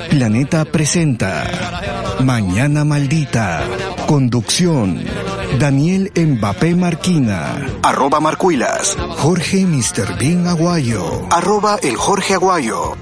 Planeta presenta Mañana Maldita. Conducción: Daniel Mbappé Marquina, @Marcuilas, Jorge Mr. Bean Aguayo, @el Jorge Aguayo.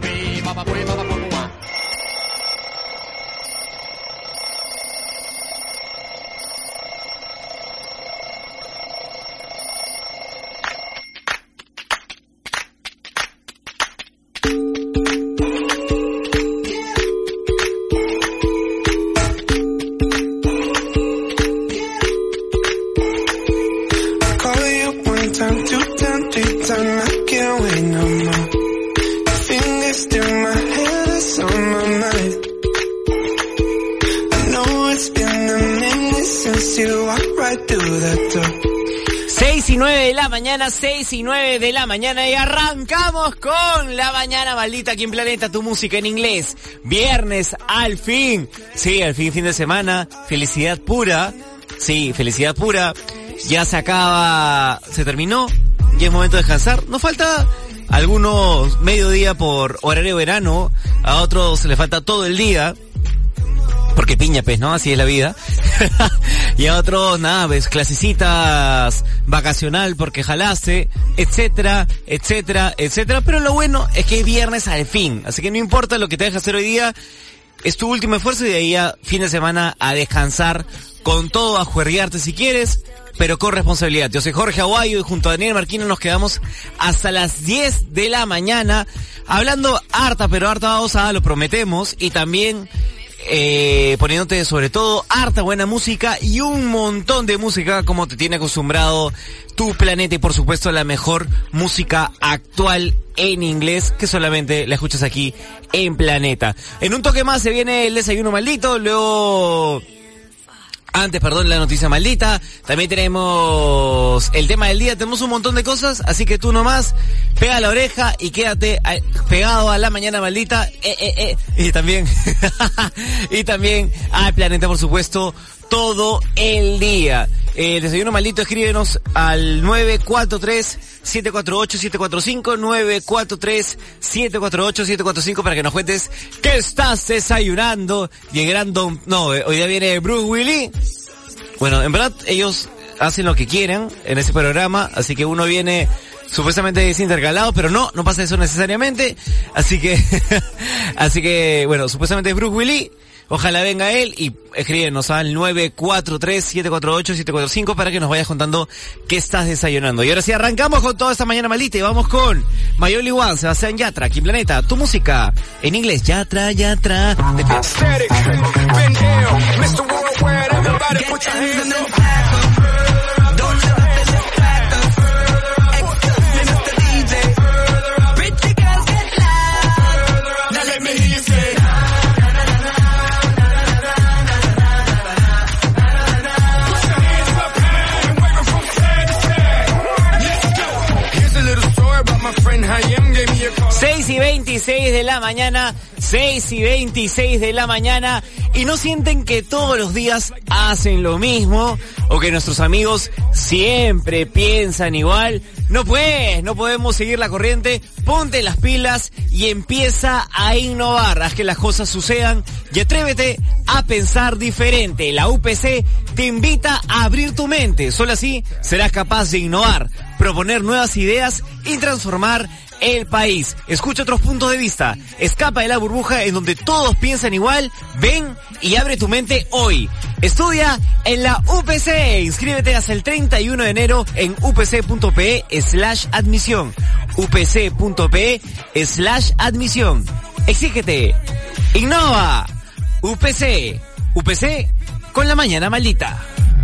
Mañana 6:09 de la mañana y arrancamos con la mañana maldita aquí en Planeta, tu música en inglés. Viernes, al fin. Sí, al fin de semana. Felicidad pura. Sí, felicidad pura. Ya se acaba, se terminó. Ya es momento de descansar. Nos falta algunos mediodía por horario verano. A otros le falta todo el día. Porque piña, pues, ¿no? Así es la vida. Y a otros, nada, pues, clasecitas vacacional porque jalaste, etcétera, etcétera, etcétera. Pero lo bueno es que es viernes al fin. Así que no importa lo que te dejes hacer hoy día, es tu último esfuerzo y de ahí a fin de semana a descansar con todo, a juerguearte si quieres, pero con responsabilidad. Yo soy Jorge Aguayo y junto a Daniel Marquina nos quedamos hasta las 10 de la mañana hablando harta, pero harta babosa, lo prometemos, y también poniéndote sobre todo harta buena música y un montón de música como te tiene acostumbrado tu Planeta, y por supuesto la mejor música actual en inglés que solamente la escuchas aquí en Planeta. En un toque más se viene el desayuno maldito, luego... la noticia maldita. También tenemos el tema del día. Tenemos un montón de cosas, así que tú nomás pega la oreja y quédate pegado a la mañana maldita. Y también, y también al Planeta, por supuesto, todo el día. El desayuno maldito, escríbenos al 943-748-745, 943-748-745 para que nos cuentes qué estás desayunando. Hoy día viene Bruce Willis. Bueno, en verdad ellos hacen lo que quieren en ese programa, así que uno viene supuestamente desintercalado, pero no pasa eso necesariamente. Así que, bueno, supuestamente es Bruce Willis. Ojalá venga él y escríbenos al 943-748-745 para que nos vayas contando qué estás desayunando. Y ahora sí, arrancamos con toda esta mañana maldita y vamos con Mayoli One, Sebastián Yatra, aquí en Planeta, tu música en inglés. Yatra. Seis y 26 de la mañana, 6:26 de la mañana, y no sienten que todos los días hacen lo mismo, o que nuestros amigos siempre piensan igual. No podemos seguir la corriente. Ponte las pilas y empieza a innovar. Haz que las cosas sucedan y atrévete a pensar diferente. La UPC te invita a abrir tu mente. Solo así serás capaz de innovar, proponer nuevas ideas y transformar el país. Escucha otros puntos de vista. Escapa de la burbuja en donde todos piensan igual. Ven y abre tu mente hoy. Estudia en la UPC. Inscríbete hasta el 31 de enero en upc.pe/admisión. upc.pe/admisión. Exígete. Innova. UPC con la mañana maldita.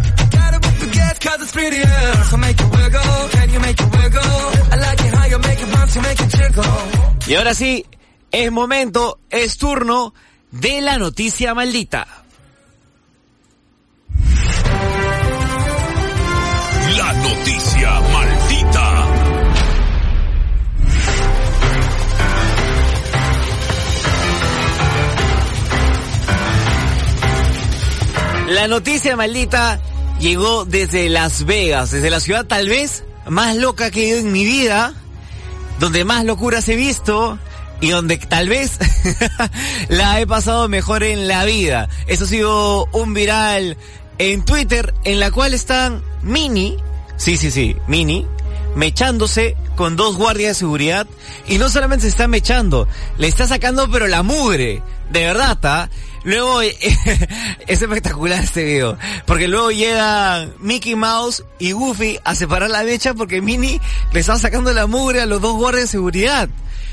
Y ahora sí, es turno de la noticia maldita. La noticia maldita. La noticia maldita llegó desde Las Vegas, desde la ciudad tal vez más loca que he ido en mi vida, donde más locuras he visto, y donde tal vez la he pasado mejor en la vida. Eso ha sido un viral en Twitter, en la cual están Mini, Mini, mechándose con 2 guardias de seguridad, y no solamente se está mechando, le está sacando pero la mugre, de verdad, ¿tá? Luego, es espectacular este video, porque luego llegan Mickey Mouse y Goofy a separar la mecha porque Minnie le estaba sacando la mugre a los 2 guardias de seguridad.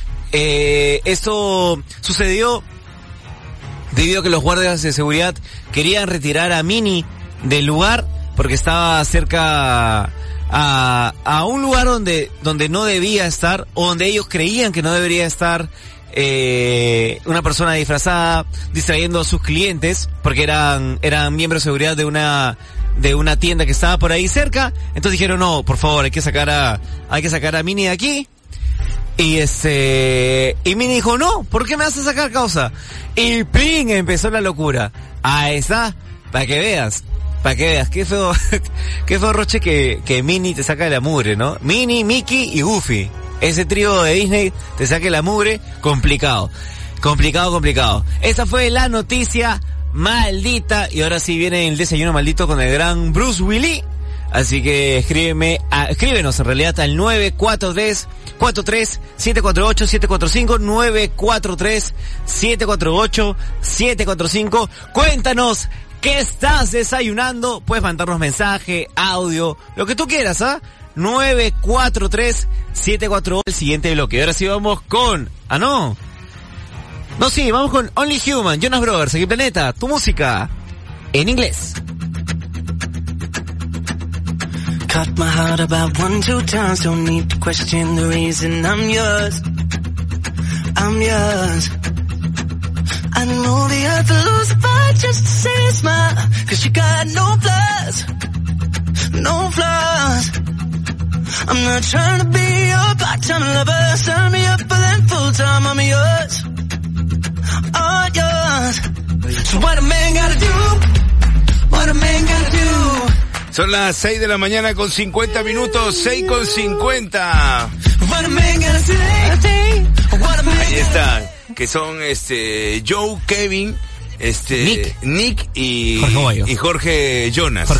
Esto sucedió debido a que los guardias de seguridad querían retirar a Minnie del lugar porque estaba cerca a un lugar donde no debía estar, o donde ellos creían que no debería estar una persona disfrazada distrayendo a sus clientes, porque eran miembros de seguridad de una tienda que estaba por ahí cerca. Entonces dijeron, no, por favor, hay que sacar a Minnie de aquí. Y Minnie dijo, no, ¿por qué me vas a sacar, causa? Y ¡ping! Empezó la locura. Ahí está, para que veas, qué feo Roche que Minnie te saca de la mugre, ¿no? Minnie, Mickey y Goofy. Ese trío de Disney te saque la mugre, complicado. Esa fue la noticia maldita, y ahora sí viene el desayuno maldito con el gran Bruce Willis. Así que escríbenos en realidad al 943-748-745, 943-748-745. Cuéntanos qué estás desayunando. Puedes mandarnos mensaje, audio, lo que tú quieras, ¿ah? 943-748, el siguiente bloque. Ahora sí vamos con... vamos con Only Human, Jonas Brothers, aquí Planeta, tu música en inglés. Cut my heart about 1-2 times, don't need to question the reason I'm yours. I know the earth will lose a fight just to see a smile, 'cause you got no flaws. I'm not trying to be your part-time lover, sign me up for them full-time, I'm yours, all yours. So what a man gotta do, what a man gotta do. Son las 6 de la mañana con 50 minutos, 6:50. Ahí están, que son Joe, Kevin, Nick y Jorge Jonas.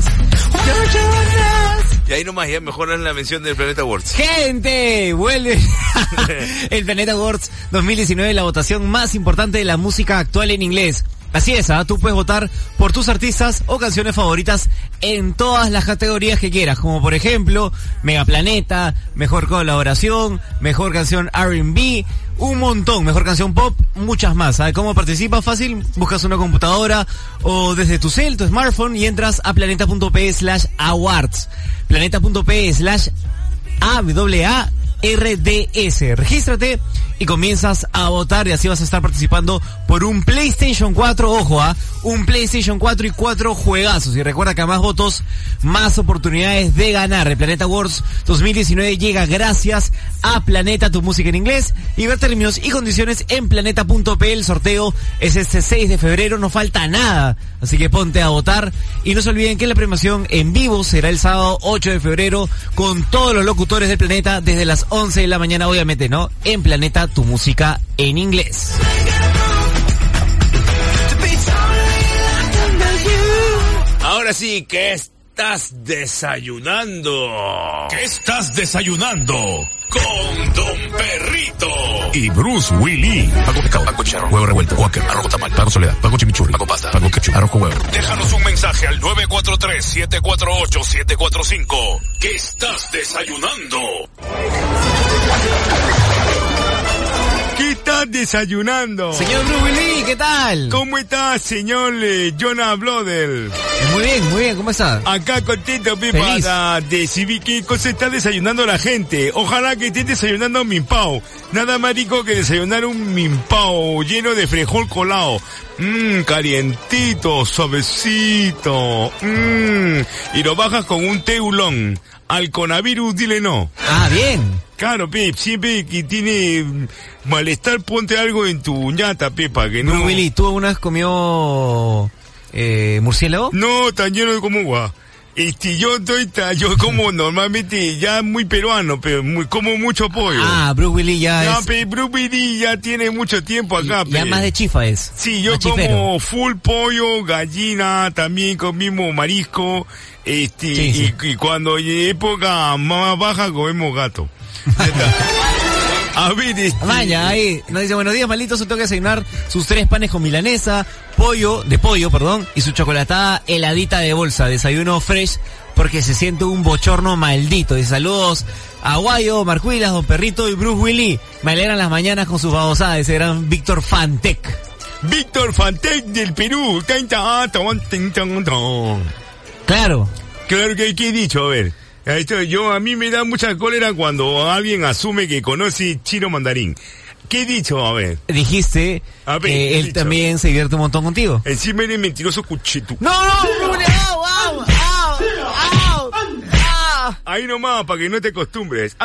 Y ahí nomás ya mejoran la mención del Planeta Awards. ¡Gente! Vuelve el Planeta Awards 2019, la votación más importante de la música actual en inglés. Así es, tú puedes votar por tus artistas o canciones favoritas en todas las categorías que quieras, como por ejemplo Megaplaneta, mejor colaboración, mejor canción R&B, un montón, mejor canción pop, muchas más. ¿Sabes cómo participas? Fácil, buscas una computadora o desde tu cel, tu smartphone, y entras a planeta.pe/awards, planeta.pe/AWARDS. Regístrate y comienzas a votar, y así vas a estar participando por un PlayStation 4, ojo, un PlayStation 4 y 4 juegazos. Y recuerda que a más votos, más oportunidades de ganar. El Planeta Awards 2019 llega gracias a Planeta, tu música en inglés, y ver términos y condiciones en planeta.pe. El sorteo es este 6 de febrero, no falta nada, así que ponte a votar. Y no se olviden que la premiación en vivo será el sábado 8 de febrero con todos los locutores del Planeta desde las 11 de la mañana, obviamente, ¿no? En Planeta, tu música en inglés. Ahora sí, ¿qué estás desayunando? ¿Qué estás desayunando? Con Don Perrito y Bruce Willis. Pago pescado, pago charro, huevo revuelto, cuáquer, arroz tamal, pago soledad, pago chimichurri, pago pasta, pago ketchup, arroz con huevo. Déjanos un mensaje al 943-748-745. ¿Qué estás desayunando? ¿Qué estás desayunando? Señor Bruce Willis, ¿qué tal? ¿Cómo estás, señor Jonas Brothers? Muy bien, ¿cómo estás? Acá contento, para decidir qué cosa está desayunando la gente. Ojalá que estés desayunando mimpao. Nada más rico que desayunar un mimpao lleno de frijol colado. Calientito, suavecito. Y lo bajas con un té oolong. Al coronavirus dile no. Ah, bien. Claro, Pep, siempre que tiene malestar, ponte algo en tu ñata, Pepa, que no... Bruce Willis, ¿tú alguna vez comió murciélago? No, tan lleno de como agua. Yo como normalmente ya muy peruano, pero como mucho pollo. Bruce Willis ya es... Pero Bruce Willis ya tiene mucho tiempo acá, Ya más de chifa es. Sí, yo como full pollo, gallina, también comimos marisco, y cuando en época más baja comemos gato. A ver, Vaya, ahí nos dice, buenos días, malditos, se toca desayunar sus 3 panes con milanesa, pollo, y su chocolatada heladita de bolsa, desayuno fresh, porque se siente un bochorno maldito. Y saludos a Guayo, Marcuilas, Don Perrito y Bruce Willis. Me alegran las mañanas con sus babosadas, ese gran Víctor Fantec. Víctor Fantec del Perú. Claro. Claro que he dicho, a ver. A mí me da mucha cólera cuando alguien asume que conoce chino mandarín. ¿Qué he dicho? A ver. Dijiste que él también se divierte un montón contigo. Encima eres mentiroso cuchito. ¡No! Ahí nomás, para que no te acostumbres.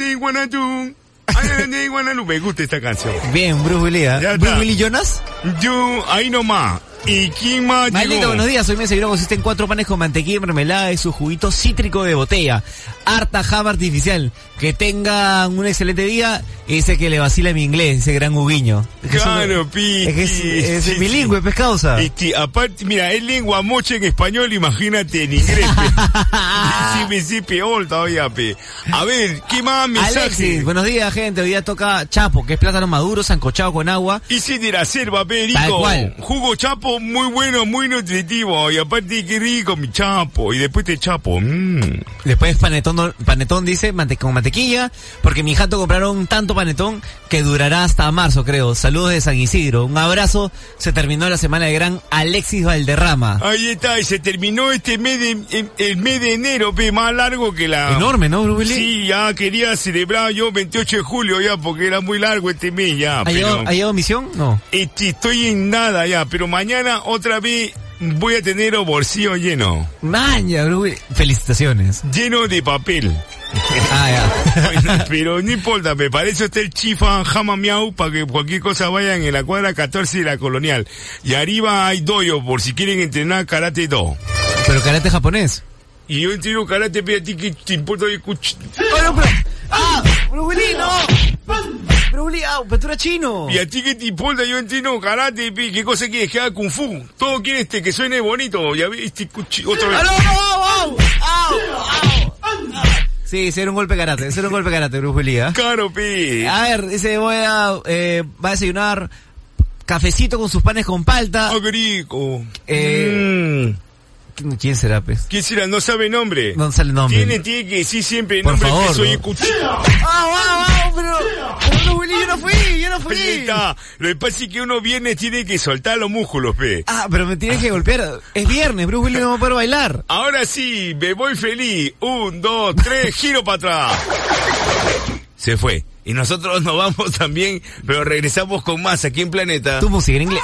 Me gusta esta canción. Bien, Bruce Willis. ¿Bruce Willis Jonas? Ahí nomás. ¿Y quién más llegó? Maldito, buenos días, soy Mesa y consiste en 4 panes con mantequilla y mermelada y su juguito cítrico de botella. Harta jama artificial. Que tengan un excelente día. Y dice que le vacila mi inglés, ese gran Huguiño. Claro, Pi. Es bilingüe, pescausa. Aparte, mira, es lengua mocha en español, imagínate en inglés. Sí, peor todavía, pe. A ver, ¿qué más mensaje? Alexis, buenos días, gente. Hoy día toca chapo, que es plátano maduro, sancochado con agua. Y si de la selva, pe, rico. Tal cual. Jugo chapo, muy bueno, muy nutritivo. Y aparte, qué rico mi chapo. Y después te chapo. Después panetón dice, con mantequilla, porque mi jato compraron tanto panetón que durará hasta marzo, creo. Saludos de San Isidro. Un abrazo. Se terminó la semana de gran Alexis Valderrama. Ahí está, y se terminó el mes de enero, pe, más largo que la... Enorme, ¿no, Bruce Willis? Sí, ya quería celebrar yo 28 de julio ya, porque era muy largo este mes ya. ¿Ha llegado misión? No. Estoy en nada ya, pero mañana otra vez voy a tener el bolsillo lleno. Maña, Bruce Willis. Felicitaciones. Lleno de papel. Ya. Pero no importa, me parece el chifa jama miau para que cualquier cosa vayan en la cuadra 14 de la Colonial. Y arriba hay doyo por si quieren entrenar karate do. Pero karate japonés. Y yo entreno karate, pero a ti que te importa de Bruce Willis, no. Bruce Willis, pero tú eres chino. Y a ti que te importa, yo entreno karate, pe, ¿qué cosa quieres? Que haga kung fu. Todo quiere que suene bonito. Ya viste, otra vez. Sí, era un golpe karate, Bruce Willis. Claro, pe. A ver, dice, va a desayunar cafecito con sus panes con palta. ¡Oh, qué rico! ¿Quién será, pues? ¿Quién será? No sabe nombre. No sale nombre. Tiene que decir siempre el por nombre, favor, que soy ¿no? Cuchillo. Pero Willy, yo no fui. Ahí está. Lo que pasa es que uno viernes tiene que soltar los músculos, pe. Pero me tienes que golpear. Es viernes, Bruce Willis no va a poder bailar. Ahora sí, me voy feliz. 1, 2, 3, giro para atrás. Se fue. Y nosotros nos vamos también, pero regresamos con más aquí en Planeta. Tu música en inglés.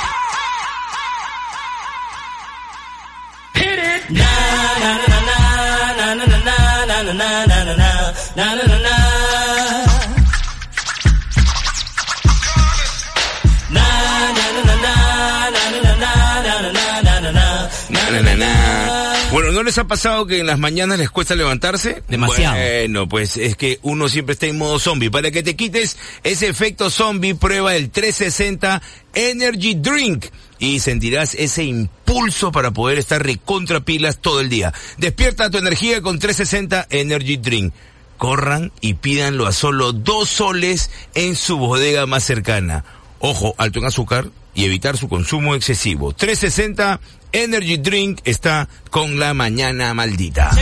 Bueno, ¿no les ha pasado que en las mañanas les cuesta levantarse? Demasiado. Bueno, pues es que uno siempre está en modo zombie. Para que te quites ese efecto zombie, prueba el 360 Energy Drink y sentirás ese impulso para poder estar recontra pilas todo el día. Despierta tu energía con 360 Energy Drink. Corran y pídanlo a solo 2 soles en su bodega más cercana. Ojo, alto en azúcar y evitar su consumo excesivo. 360 Energy Drink está con la mañana maldita.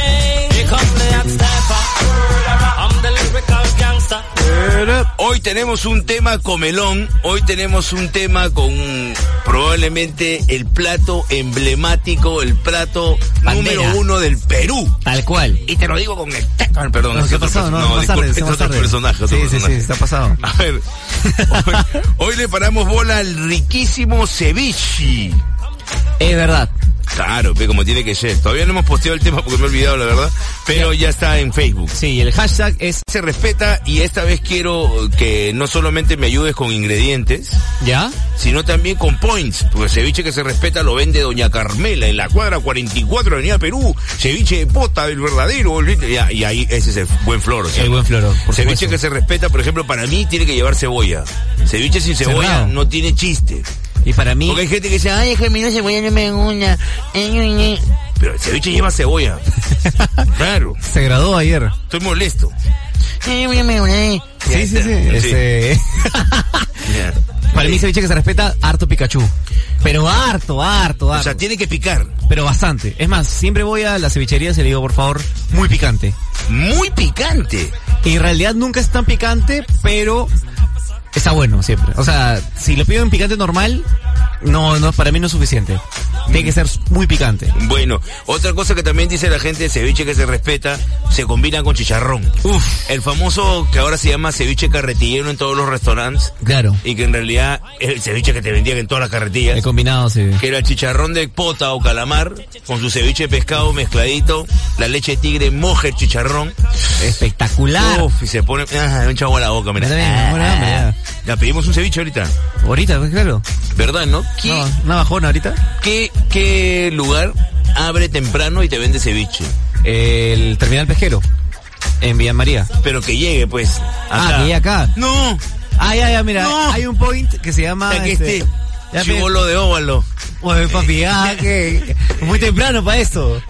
Hoy tenemos un tema comelón, hoy tenemos un tema con probablemente el plato emblemático, el plato bandera número 1 del Perú. Tal cual. Y te lo digo con el... Perdón, no, es otro personaje. Sí, está pasado. A ver, hoy le paramos bola al riquísimo ceviche. Es verdad. Claro, como tiene que ser. Todavía no hemos posteado el tema porque me he olvidado, la verdad, pero ya está en Facebook. Sí, el hashtag es... Se respeta, y esta vez quiero que no solamente me ayudes con ingredientes, ¿ya? Sino también con points, porque el ceviche que se respeta lo vende Doña Carmela en la cuadra 44 de Avenida Perú, ceviche de pota del verdadero, y ahí ese es el buen floro. El buen floro, por ceviche supuesto. Que se respeta, por ejemplo, para mí tiene que llevar cebolla. Ceviche sin cebolla Cerrado. no tiene chiste. Y para mí... Porque hay gente que dice, ay, es que a mí la cebolla no me gusta. Pero el ceviche lleva cebolla. Claro. Se graduó ayer. Estoy molesto. Sí. Para mí ceviche que se respeta, harto Pikachu. Pero harto. O sea, tiene que picar. Pero bastante. Es más, siempre voy a la cevichería y le digo, por favor, muy picante. Muy picante. Y en realidad nunca es tan picante, pero está bueno siempre. O sea, si lo pido en picante normal, no, para mí no es suficiente. Tiene que ser muy picante. Bueno, otra cosa que también dice la gente, ceviche que se respeta, se combina con chicharrón. El famoso que ahora se llama ceviche carretillero en todos los restaurantes. Claro. Y que en realidad es el ceviche que te vendían en todas las carretillas. El combinado, sí. Que era el chicharrón de pota o calamar, con su ceviche de pescado mezcladito, la leche de tigre moja el chicharrón. Espectacular. Y se pone, un chavo a la boca, mira. Ya pedimos un ceviche ahorita. Ahorita, pues claro. ¿Verdad, no? Una bajona ahorita. ¿Qué lugar abre temprano y te vende ceviche? El Terminal Pesquero, en Villa María. Pero que llegue, pues, acá. Que llegue acá. No. Ya, mira, no. Hay un point que se llama... Chibolo de óvalo. Oye, papi, que muy temprano para esto.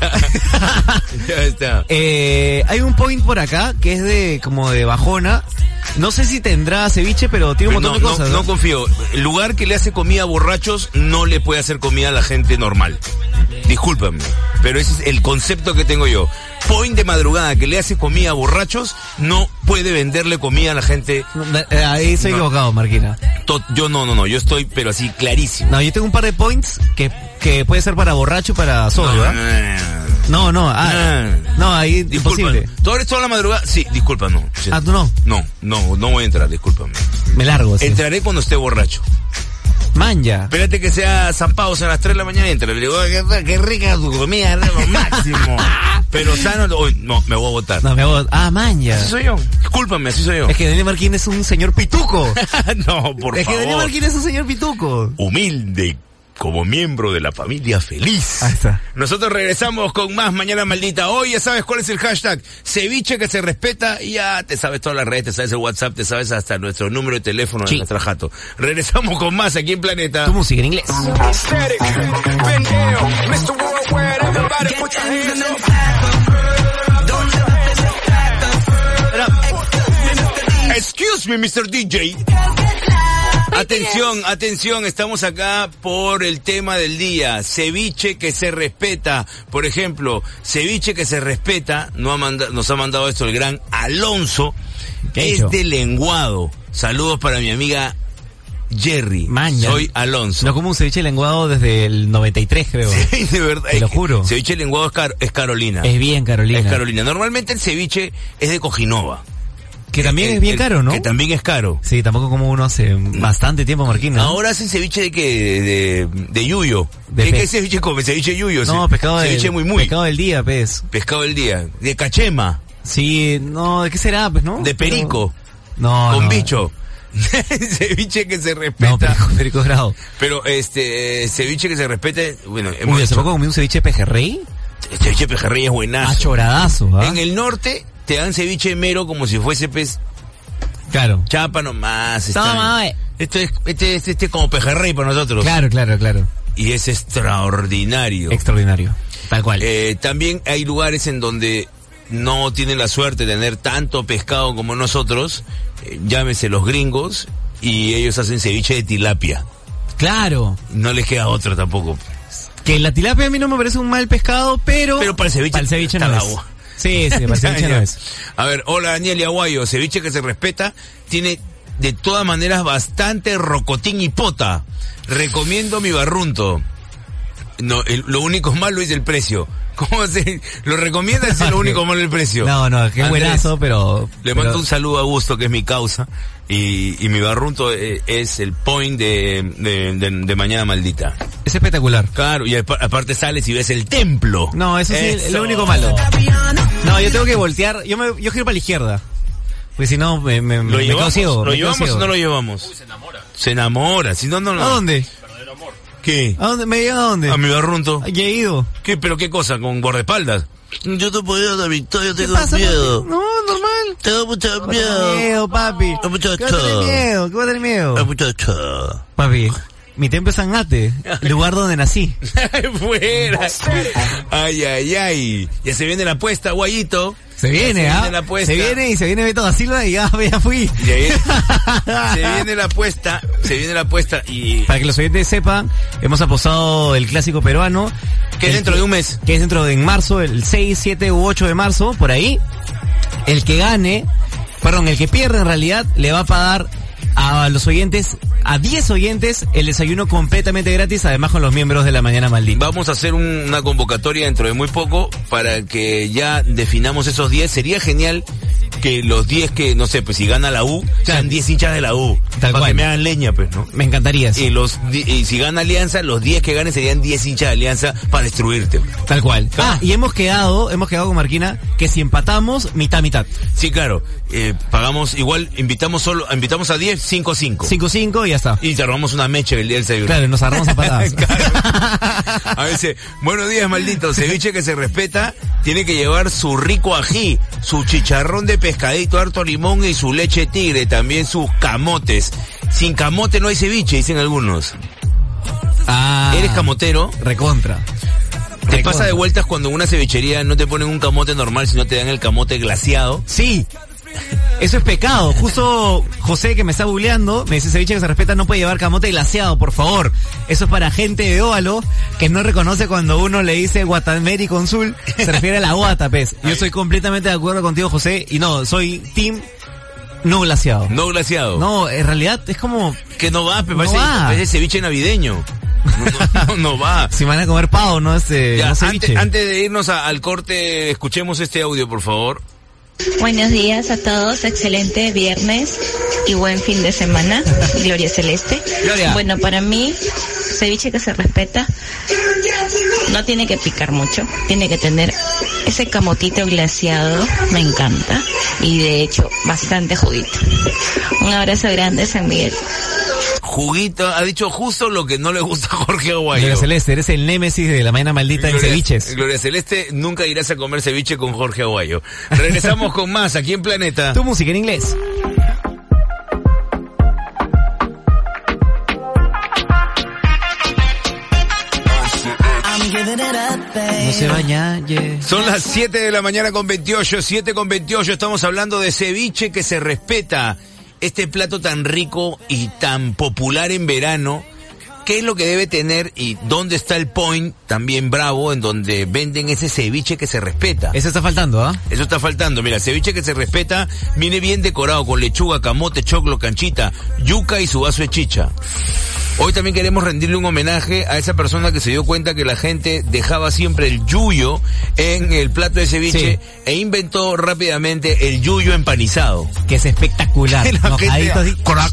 Ya está. Hay un point por acá que es de como de bajona. No sé si tendrá ceviche, pero tiene un montón de cosas. No confío. El lugar que le hace comida a borrachos no le puede hacer comida a la gente normal. Discúlpame, pero ese es el concepto que tengo yo. Point de madrugada que le hace comida a borrachos no puede venderle comida a la gente. Ahí estoy equivocado, Marquina. Yo no, yo estoy pero así clarísimo. No, yo tengo un par de points que puede ser para borracho y para sobrio, No, ahí imposible. ¿Tú abres toda la madrugada? Sí, disculpa, no. ¿Tú no? No voy a entrar, discúlpame. Me largo, sí. Entraré cuando esté borracho. Manja. Espérate que sea San Pablo a las 3 de la mañana y entra. Le digo, qué rica tu comida, lo máximo. Pero sano, no, me voy a botar. Manja. Así soy yo. Discúlpame, así soy yo. Es que Daniel Marquín es un señor pituco. No, por favor. Es que Daniel Marquín es un señor pituco. Humilde, como miembro de la familia feliz. Ahí está. Nosotros regresamos con más Mañana Maldita. Hoy ya sabes cuál es el hashtag. Ceviche que se respeta. Y ya te sabes todas las redes, te sabes el WhatsApp, te sabes hasta nuestro número de teléfono de nuestra jato. Regresamos con más aquí en Planeta. Tu música en inglés. Excuse me, Mr. DJ. Atención, estamos acá por el tema del día, ceviche que se respeta. Por ejemplo, ceviche que se respeta, nos ha mandado esto el gran Alonso, es de Lenguado. Saludos para mi amiga Jerry. Maña. Soy Alonso. No como un ceviche lenguado desde el 93, creo. Sí, de verdad. Te lo juro. Ceviche lenguado es Carolina. Es bien Carolina. Es Carolina. Normalmente el ceviche es de Cojinova. Que también es bien caro, ¿no? Que también es caro. Sí, tampoco como uno hace bastante tiempo, Marquín, ¿no? Ahora hacen ceviche de qué, de yuyo. ¿Qué ceviche come? Ceviche de yuyo. No, pescado ceviche pescado del día, pez. Pescado del día. De cachema. Sí, no, ¿de qué será, pues, no? De perico. No, con bicho. Ceviche que se respeta. No, perico es grado. Pero ceviche que se respete, bueno, Uy, hace poco comí un ceviche pejerrey. El ceviche pejerrey es buenazo. Choradazo, En el norte te dan ceviche mero como si fuese pez. Claro. Chapa nomás. Toma, Este es como pejerrey para nosotros. Claro. Y es extraordinario. Extraordinario. Tal cual. También hay lugares en donde no tienen la suerte de tener tanto pescado como nosotros, llámese los gringos, y ellos hacen ceviche de tilapia. Claro. No les queda otro tampoco. Que la tilapia a mí no me parece un mal pescado, pero para el ceviche no es. Sí, para el ceviche no es. A ver, hola Daniel y Aguayo, ceviche que se respeta, tiene de todas maneras bastante rocotín y pota. Recomiendo mi barrunto. No, lo único malo es el precio. ¿Cómo se lo recomienda? Es lo único malo el precio. No, qué buenazo, pero... Le mando un saludo a Augusto, que es mi causa, y mi barrunto es el point de Mañana Maldita. Es espectacular. Claro, y aparte sales y ves el templo. No, eso sí es lo único malo. No, yo tengo que voltear. Yo giro para la izquierda. Pues si no, me quedo ciego. ¿Lo llevamos o no lo llevamos? Uy, se enamora. Si no, no. ¿A dónde? Verdadero amor. ¿Qué? ¿A dónde? ¿Me llevan a dónde? A mi barrunto. Ya he ido. ¿Qué? ¿Pero qué cosa? ¿Con guardaespaldas? Yo te puedo ir a Victoria, tengo pasa, miedo. Papi? No, normal. Tengo mucho miedo. Miedo, papi. Muchacho. ¿Qué va a tener miedo? ¿Qué va a tener miedo? Muchacho. Papi, mi templo es Zangate, lugar donde nací. ¡Fuera! Ay, ay, ay. Ya se viene la apuesta, guayito. Se viene, ¿ah? Se viene y se viene Beto da Silva y ya fui. Se viene la apuesta y... Para que los oyentes sepan, hemos apostado el clásico peruano. Que es dentro de un mes. Que es dentro de marzo, el 6, 7 u 8 de marzo, por ahí. El que pierde en realidad, le va a pagar a los oyentes, a 10 oyentes, el desayuno completamente gratis, además con los miembros de La Mañana Maldita. Vamos a hacer una convocatoria dentro de muy poco para que ya definamos esos 10. Sería genial que los 10 que, no sé, pues si gana la U, sean 10 hinchas de la U. Tal para cual. que me hagan leña, pues, ¿no? Me encantaría. Sí. Y si gana Alianza, los 10 que ganen serían 10 hinchas de Alianza para destruirte. Tal cual. Claro. Y hemos quedado con Marquina que si empatamos, mitad. Sí, claro. Pagamos, igual, invitamos a 10, 5-5. 5-5 y ya está. Y te armamos una mecha el día del desayuno. Claro, nos agarramos a patadas. A veces, buenos días, maldito. Ceviche que se respeta, tiene que llevar su rico ají, su chicharrón de pescadito, harto limón y su leche tigre, también sus camotes. Sin camote no hay ceviche, dicen algunos. Ah. ¿Eres camotero? Recontra. ¿Te pasa de vueltas cuando en una cevichería no te ponen un camote normal, sino te dan el camote glaseado? Sí. Eso es pecado. Justo José, que me está buleando, me dice: ceviche que se respeta no puede llevar camote glaseado, por favor. Eso es para gente de óvalo que no reconoce cuando uno le dice guatameri con sul, se refiere a la guata, pez. Yo estoy completamente de acuerdo contigo, José, y no, soy team no glaseado. No glaseado. No, en realidad es como... Que no va, no parece ceviche navideño. No va. Si van a comer pavo, no es ya, no ceviche. Antes de irnos al corte, escuchemos este audio, por favor. Buenos días a todos, excelente viernes y buen fin de semana. Gloria Celeste. Gloria. Bueno, para mí, ceviche que se respeta no tiene que picar mucho, tiene que tener ese camotito glaseado, me encanta, y de hecho bastante juguito. Un abrazo grande, San Miguel. Juguito, ha dicho justo lo que no le gusta a Jorge Aguayo. Gloria Celeste, eres el némesis de La Mañana Maldita en ceviches. Gloria Celeste, nunca irás a comer ceviche con Jorge Aguayo. Regresamos con más aquí en Planeta. Tu música en inglés. No se baña, yeah. Son las 7 de la mañana con 28, 7 con 28, estamos hablando de ceviche que se respeta. Este plato tan rico y tan popular en verano, ¿qué es lo que debe tener y dónde está el point también bravo en donde venden ese ceviche que se respeta? Eso está faltando, ¿ah? Eso está faltando. Mira, ceviche que se respeta viene bien decorado con lechuga, camote, choclo, canchita, yuca y su vaso de chicha. Hoy también queremos rendirle un homenaje a esa persona que se dio cuenta que la gente dejaba siempre el yuyo en el plato de ceviche, sí, e inventó rápidamente el yuyo empanizado. Que es espectacular. Así.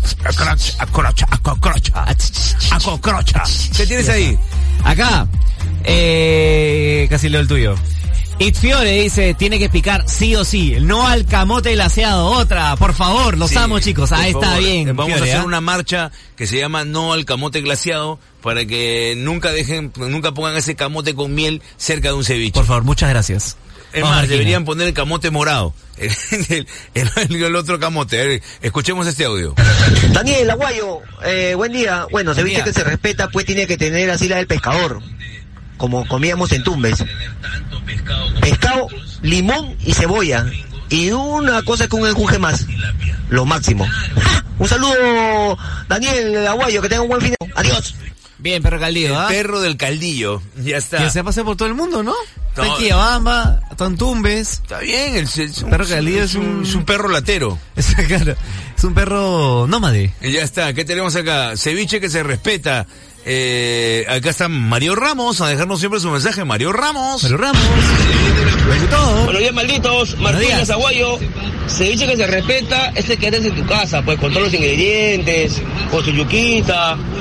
¿Qué tienes ahí? Acá, casi leo el tuyo. It Fiore dice, tiene que picar sí o sí, no al camote glaseado. Otra, por favor, los amo, chicos. Ahí está bien. Vamos Fiore, a hacer una marcha que se llama No al camote glaseado para que nunca pongan ese camote con miel cerca de un ceviche. Por favor, muchas gracias. Es más, deberían poner el camote morado. El otro camote. A ver, escuchemos este audio. Daniel Aguayo, buen día. Bueno, ceviche que se respeta, pues tiene que tener así la del pescador, como comíamos en Tumbes. Pescado, limón y cebolla. Y una cosa que un enjuje más. Lo máximo. ¡Ja! Un saludo, Daniel Aguayo, que tenga un buen fin. Adiós. Bien, perro caldillo, ¿ah? Perro del caldillo, ya está. Que se pase por todo el mundo, ¿no? Está en Quillabamba, está en Tumbes. Está bien, perro caldillo es un perro latero. Claro, es un perro nómade. Ya está, ¿qué tenemos acá? Ceviche que se respeta. Acá está Mario Ramos, a dejarnos siempre su mensaje. Mario Ramos. Buenos días, malditos. Martínez Aguayo. Ceviche que se respeta es el que haces en tu casa, pues con todos los ingredientes, con su yuquita,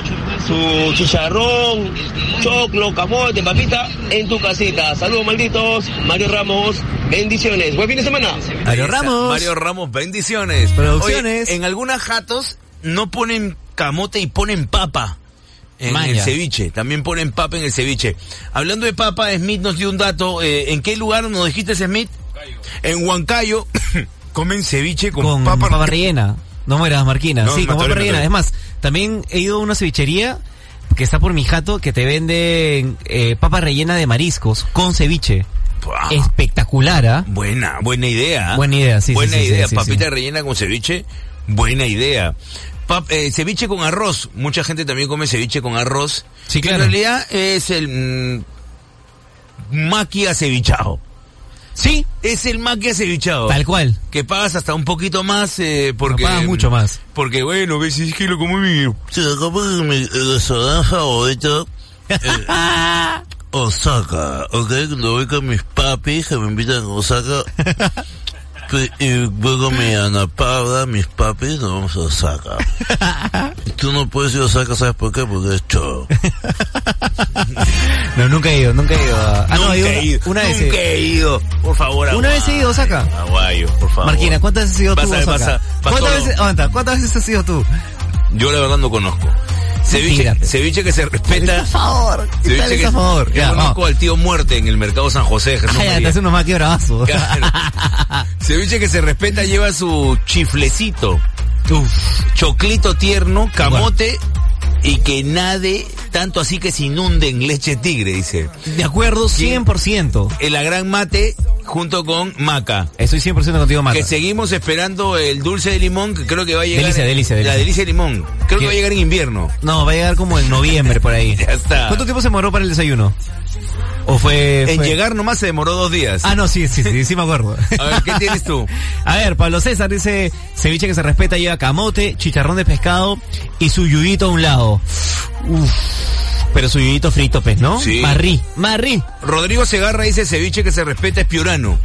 su chicharrón, choclo, camote, papita en tu casita. Saludos malditos, Mario Ramos, bendiciones. Buen fin de semana. Mario Ramos, bendiciones. Producciones. Oye, en algunas jatos no ponen camote y ponen papa. En el ceviche, también ponen papa en el ceviche. Hablando de papa, Smith nos dio un dato. ¿En qué lugar nos dijiste, Smith? En Huancayo comen ceviche con papa rellena. No mueras, Marquina. No, sí, con papa rellena. Es más, también he ido a una cevichería que está por mi jato que te venden papa rellena de mariscos con ceviche. Wow. Espectacular, ¿ah? Buena idea. Buena idea, sí. Buena idea, sí, papita rellena con ceviche, buena idea. Ceviche con arroz, mucha gente también come ceviche con arroz. Sí, claro. En realidad es el maqui acevichado. Sí, es el maqui acevichado. Tal cual. Que pagas hasta un poquito más porque... No pagas mucho más. Porque bueno, ves, es que lo como mi restaurante favorito. Osaka, ¿ok? Cuando voy con mis papis que me invitan a Osaka y luego me anapada, mis papis, nos vamos a Osaka. Y tú no puedes ir a Osaka, ¿sabes por qué? Porque es choro. No, nunca he ido. Nunca he ido. Por favor, Una vez he ido a Osaka. Aguayo, por favor. Marquina, ¿cuántas veces has ido tú a Osaka? ¿Cuántas veces has ido tú? Yo la verdad no conozco. Ceviche que se respeta. Por favor. Por favor. Yo conozco al tío Muerte en el mercado San José. Te hace unos maquis bravazos. Claro. Ceviche que se respeta lleva su chiflecito. Choclito tierno, camote y que nade tanto así que se inunde en leche tigre, dice. De acuerdo, 100%. La gran mate junto con maca. Estoy 100% contigo, maca. Que seguimos esperando el dulce de limón, que creo que va a llegar. Delicia. La delicia de limón. Creo que va a llegar en invierno. No, va a llegar como en noviembre por ahí. Ya está. ¿Cuánto tiempo se demoró para el desayuno? ¿O fue? En llegar nomás se demoró 2 días. Ah, no, sí me acuerdo. A ver, ¿qué tienes tú? A ver, Pablo César dice, ceviche que se respeta lleva camote, chicharrón de pescado y su yuyito a un lado. Pero su yuyito frito, pues, ¿no? Sí. Marrí. Rodrigo Segarra dice, ceviche que se respeta es piurano.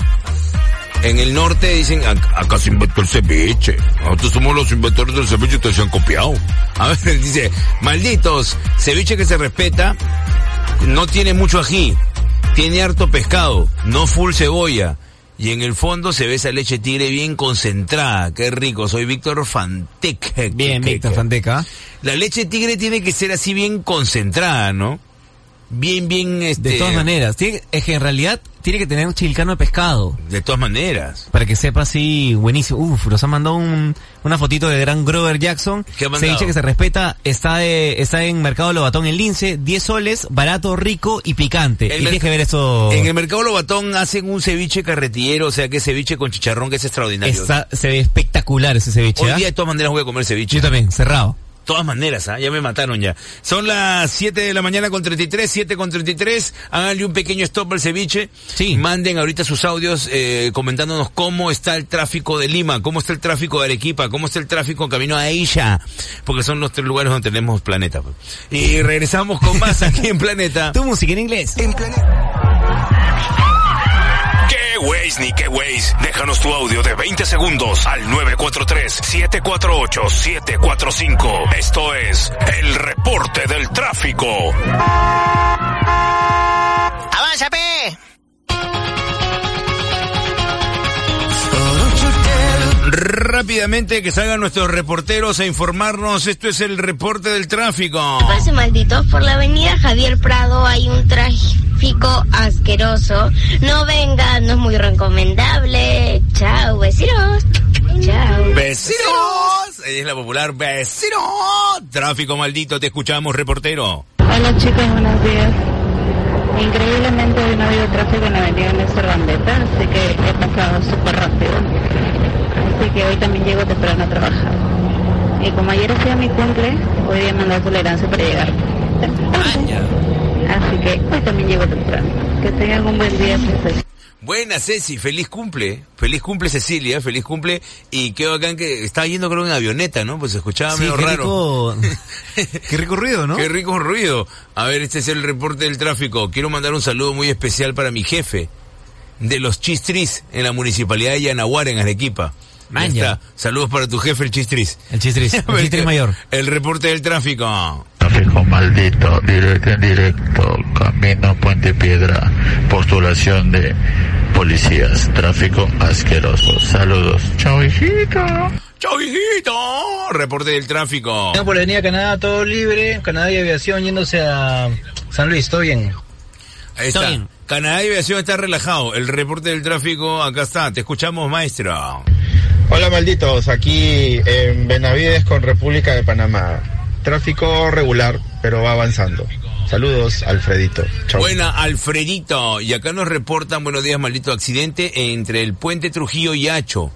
En el norte dicen, acá se inventó el ceviche. Nosotros somos los inventores del ceviche, ustedes se han copiado. A ver, dice, malditos, ceviche que se respeta, no tiene mucho ají, tiene harto pescado, no full cebolla. Y en el fondo se ve esa leche tigre bien concentrada. Qué rico, soy Víctor Fantec. Bien, Víctor Fantec, ¿ah? La leche tigre tiene que ser así bien concentrada, ¿no? Bien, De todas maneras, es que en realidad tiene que tener un chilcano de pescado. De todas maneras. Para que sepa así, buenísimo. Nos han mandado una fotito de gran Grover Jackson. ¿Qué ha mandado? Ceviche que se respeta, está en Mercado Lobatón en Lince, 10 soles, barato, rico y picante. Y tienes que ver eso. En el Mercado Lobatón hacen un ceviche carretillero, o sea que ceviche con chicharrón que es extraordinario. Se ve espectacular ese ceviche. Hoy día de todas maneras voy a comer ceviche. Yo también, cerrado. Todas maneras, ya me mataron ya. Son las 7 de la mañana con 33, 7 con 33. Háganle un pequeño stop al ceviche. Sí. Manden ahorita sus audios comentándonos cómo está el tráfico de Lima, cómo está el tráfico de Arequipa, cómo está el tráfico en camino a Aisha. Porque son los 3 lugares donde tenemos Planeta. Y regresamos con más aquí en Planeta. Tu música en inglés. En Planeta. Qué Waze. Déjanos tu audio de 20 segundos al 943-748-745. Esto es el reporte del tráfico. ¡Avanza, pe! Rápidamente que salgan nuestros reporteros a informarnos. Esto es el reporte del tráfico. ¿Qué pasa, malditos? Por la avenida Javier Prado hay un tráfico asqueroso. No vengan, no es muy recomendable. Chao, vecinos. Chao. ¡Vecinos! Ella es la popular vecino. Tráfico maldito, te escuchamos, reportero. Hola chicos, buenos días. Increíblemente hoy no ha habido tráfico en la avenida Néstor Gambetta, así que he pasado súper rápido. Así que hoy también llego temprano a trabajar. Y como ayer hacía mi cumple, hoy día me han dado tolerancia para llegar temprano. Así que hoy también llego temprano. Que tengan un buen día, Ceci. Buena Ceci, feliz cumple Cecilia, feliz cumple. Y qué bacán que estaba yendo creo en avioneta, ¿no? Pues se escuchaba medio raro. Qué rico ruido, ¿no? Qué rico ruido. A ver, este es el reporte del tráfico. Quiero mandar un saludo muy especial para mi jefe de los Chistris en la municipalidad de Yanaguara, en Arequipa. Maña. Saludos para tu jefe, el Chistris. El Chistris mayor. El reporte del tráfico. tráfico maldito, directo en directo, camino Puente Piedra, postulación de policías, tráfico asqueroso. Saludos. Chao, hijito. Chao, hijito. Reporte del tráfico. Por la avenida Canadá, todo libre. Canadá y Aviación yéndose a San Luis, todo bien. Ahí está. Bien. Canadá y Aviación está relajado. El reporte del tráfico, acá está. Te escuchamos, maestro. Hola, malditos. Aquí en Benavides con República de Panamá. Tráfico regular, pero va avanzando. Saludos, Alfredito. Chau. Buena, Alfredito. Y acá nos reportan, buenos días, maldito accidente entre el puente Trujillo y Hacho.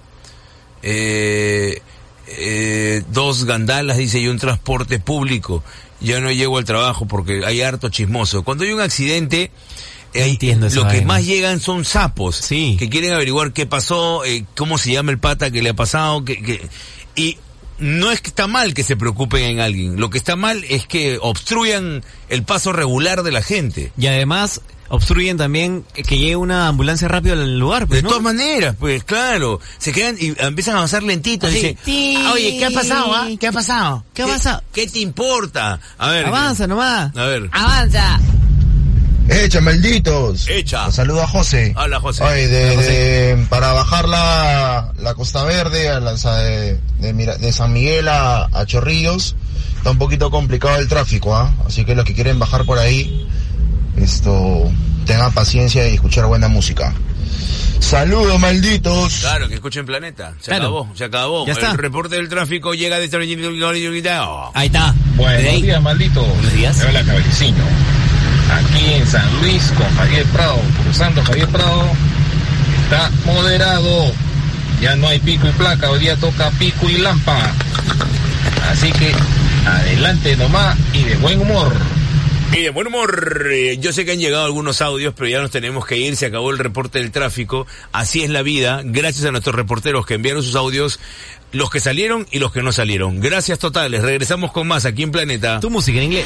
2 gandalas, dice, y un transporte público. Ya no llego al trabajo porque hay harto chismoso. Cuando hay un accidente, lo que más llegan son sapos, sí, que quieren averiguar qué pasó, cómo se llama el pata que le ha pasado, y no es que está mal que se preocupen en alguien, lo que está mal es que obstruyan el paso regular de la gente. Y además obstruyen también que llegue una ambulancia rápido al lugar, pues, de todas maneras, pues claro, se quedan y empiezan a avanzar lentito, dicen, oye, ¿qué ha pasado? ¿Qué ha pasado? ¿Qué ha pasado? ¿Qué te importa? A ver, avanza nomás. A ver. Avanza. Echa, malditos. Echa. Un saludo a José. Hola, José. Oye, para bajar la Costa Verde de San Miguel a Chorrillos, está un poquito complicado el tráfico, así que los que quieren bajar por ahí, tengan paciencia y escuchar buena música. Saludos, malditos. Claro, que escuchen Planeta. Se acabó. Ya está. El reporte del tráfico llega de... Ahí está. Buenos días, malditos. Buenos días. Me habla Cabecino. Aquí en San Luis con Javier Prado, cruzando Javier Prado, está moderado, ya no hay pico y placa, hoy día toca pico y lampa, así que adelante nomás y de buen humor. Y de buen humor, yo sé que han llegado algunos audios, pero ya nos tenemos que ir, se acabó el reporte del tráfico, así es la vida, gracias a nuestros reporteros que enviaron sus audios, los que salieron y los que no salieron. Gracias totales, regresamos con más aquí en Planeta. Tu música en inglés.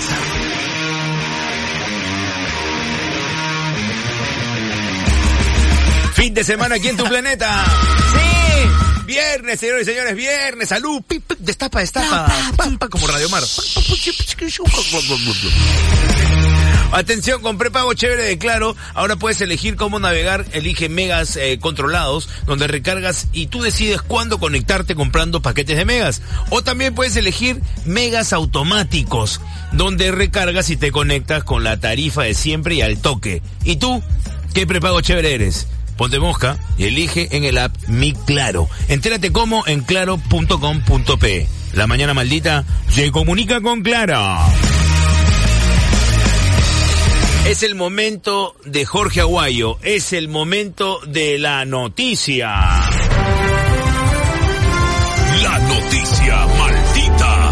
Fin de semana aquí en Tu Planeta. ¡Sí! Viernes, señores y señores, viernes. Salud. Destapa. Como Radio Mar. Atención, con prepago chévere de Claro, ahora puedes elegir cómo navegar. Elige megas controlados, donde recargas y tú decides cuándo conectarte comprando paquetes de megas. O también puedes elegir megas automáticos, donde recargas y te conectas con la tarifa de siempre y al toque. ¿Y tú qué prepago chévere eres? Ponte mosca y elige en el app Mi Claro. Entérate cómo en claro.com.pe. La mañana maldita se comunica con Claro. Es el momento de Jorge Aguayo. Es el momento de la noticia. La noticia maldita.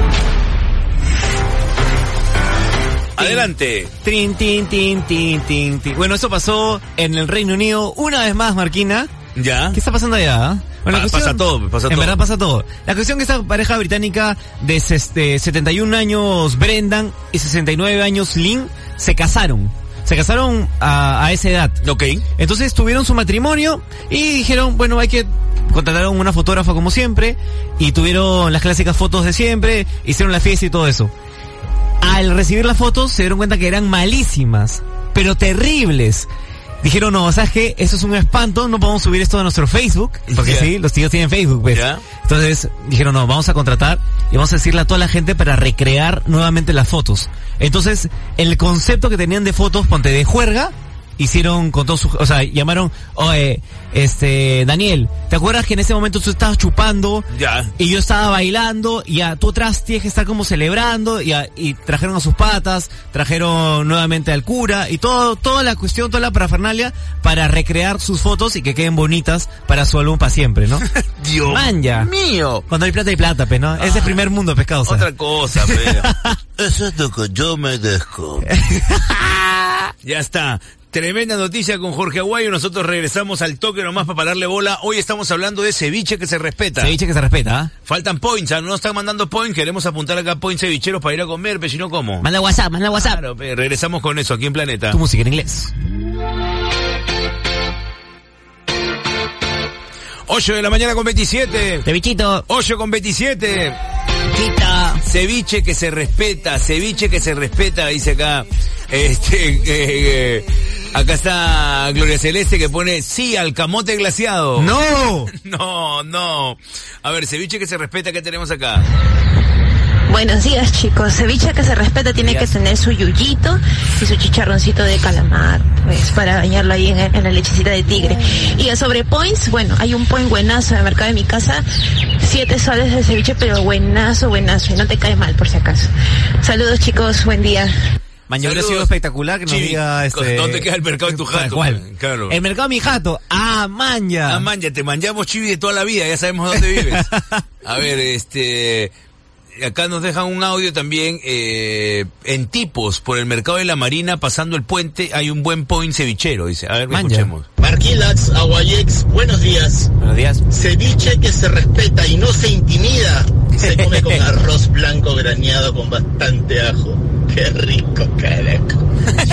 Adelante. Tin. Bueno, eso pasó en el Reino Unido una vez más, Marquina. ¿Ya? ¿Qué está pasando allá? Bueno, pasa todo. En verdad pasa todo. La cuestión es que esta pareja británica de 71 años Brendan y 69 años Lynn se casaron. Se casaron a esa edad. Ok. Entonces tuvieron su matrimonio y dijeron, bueno, hay que... Contrataron una fotógrafa como siempre y tuvieron las clásicas fotos de siempre, hicieron la fiesta y todo eso. Al recibir las fotos se dieron cuenta que eran malísimas, pero terribles. Dijeron, no, ¿sabes qué? Eso es un espanto, no podemos subir esto a nuestro Facebook, porque sí, los tíos tienen Facebook, pues. Entonces dijeron, no, vamos a contratar y vamos a decirle a toda la gente para recrear nuevamente las fotos. Entonces, el concepto que tenían de fotos, ponte de juerga, hicieron con todos sus, o sea, llamaron, oye, Daniel, ¿te acuerdas que en ese momento tú estabas chupando? Ya. Y yo estaba bailando, y tú atrás tienes que estar como celebrando, y trajeron a sus patas, trajeron nuevamente al cura, y toda la cuestión, toda la parafernalia, para recrear sus fotos y que queden bonitas para su álbum para siempre, ¿no? Dios mío. Cuando hay plata, pues, ¿no? Ese es primer mundo, pescado. Otra cosa, pero. Eso es lo que yo me dejo. Ya está. Tremenda noticia con Jorge Aguayo. Nosotros regresamos al toque nomás para pararle bola. Hoy estamos hablando de ceviche que se respeta. Ceviche que se respeta, ¿eh? Faltan points, no nos están mandando points. Queremos apuntar acá points cevicheros para ir a comer, pero si no, ¿cómo? Manda WhatsApp. Claro, regresamos con eso aquí en Planeta. Tu música en inglés. 8 de la mañana con 27. Cevichito. 8 con 27. Chiquita. Ceviche que se respeta, dice acá. Acá está Gloria Celeste que pone sí al camote glaseado. ¡No! No. A ver, ceviche que se respeta, ¿qué tenemos acá? Buenos días, chicos. Ceviche que se respeta tiene que tener su yuyito y su chicharroncito de calamar, pues, para bañarlo ahí en la lechecita de tigre. Y sobre points, bueno, hay un point buenazo en el mercado de mi casa, 7 soles de ceviche, pero buenazo, y no te cae mal, por si acaso. Saludos, chicos, buen día. Mañana hubiera sido espectacular que nos diga ¿dónde queda el mercado de tu jato? ¿Cuál? Claro. El mercado de mi jato. Manja, te manchamos, Chivi, de toda la vida, ya sabemos dónde vives. A ver, acá nos dejan un audio también, en Tipos, por el mercado de la Marina, pasando el puente, hay un buen point cevichero, dice. A ver, escuchemos. Marquilax, Aguayex, buenos días. Buenos días. Ceviche que se respeta y no se intimida, se come con arroz blanco graneado con bastante ajo. Qué rico, carajo.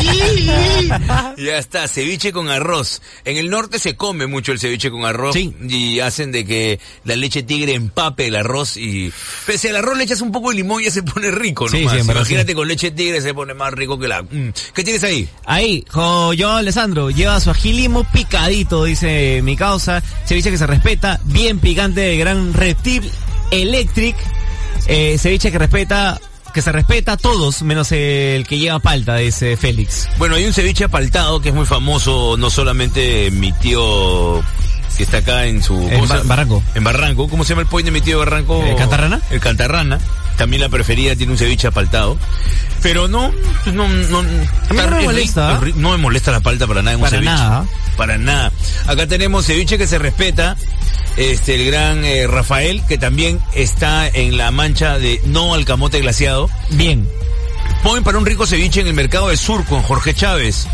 Ya está, ceviche con arroz. En el norte se come mucho el ceviche con arroz. Sí. Y hacen de que la leche tigre empape el arroz y pese al arroz le echas un poco de limón y ya se pone rico, sí, nomás. sí, Imagínate con leche tigre se pone más rico que la... ¿Qué tienes ahí? Ahí, yo Alessandro, lleva su agilimo picadito, dice mi causa. Ceviche que se respeta, bien picante de Gran Reptil Electric. Ceviche que se respeta a todos, menos el que lleva palta, dice Félix. Bueno, hay un ceviche apaltado que es muy famoso, no solamente mi tío que está acá en su... Barranco. En Barranco. ¿Cómo se llama el point de mi tío de Barranco? ¿Cantarrana? El Cantarrana. También la preferida tiene un ceviche apaltado. Pero no. A mí no me molesta. No me molesta la palta para nada en un ceviche. Para nada. Acá tenemos ceviche que se respeta. El gran Rafael, que también está en la mancha de no al camote glaseado. Bien. Point para un rico ceviche en el mercado de Surco, en Jorge Chávez.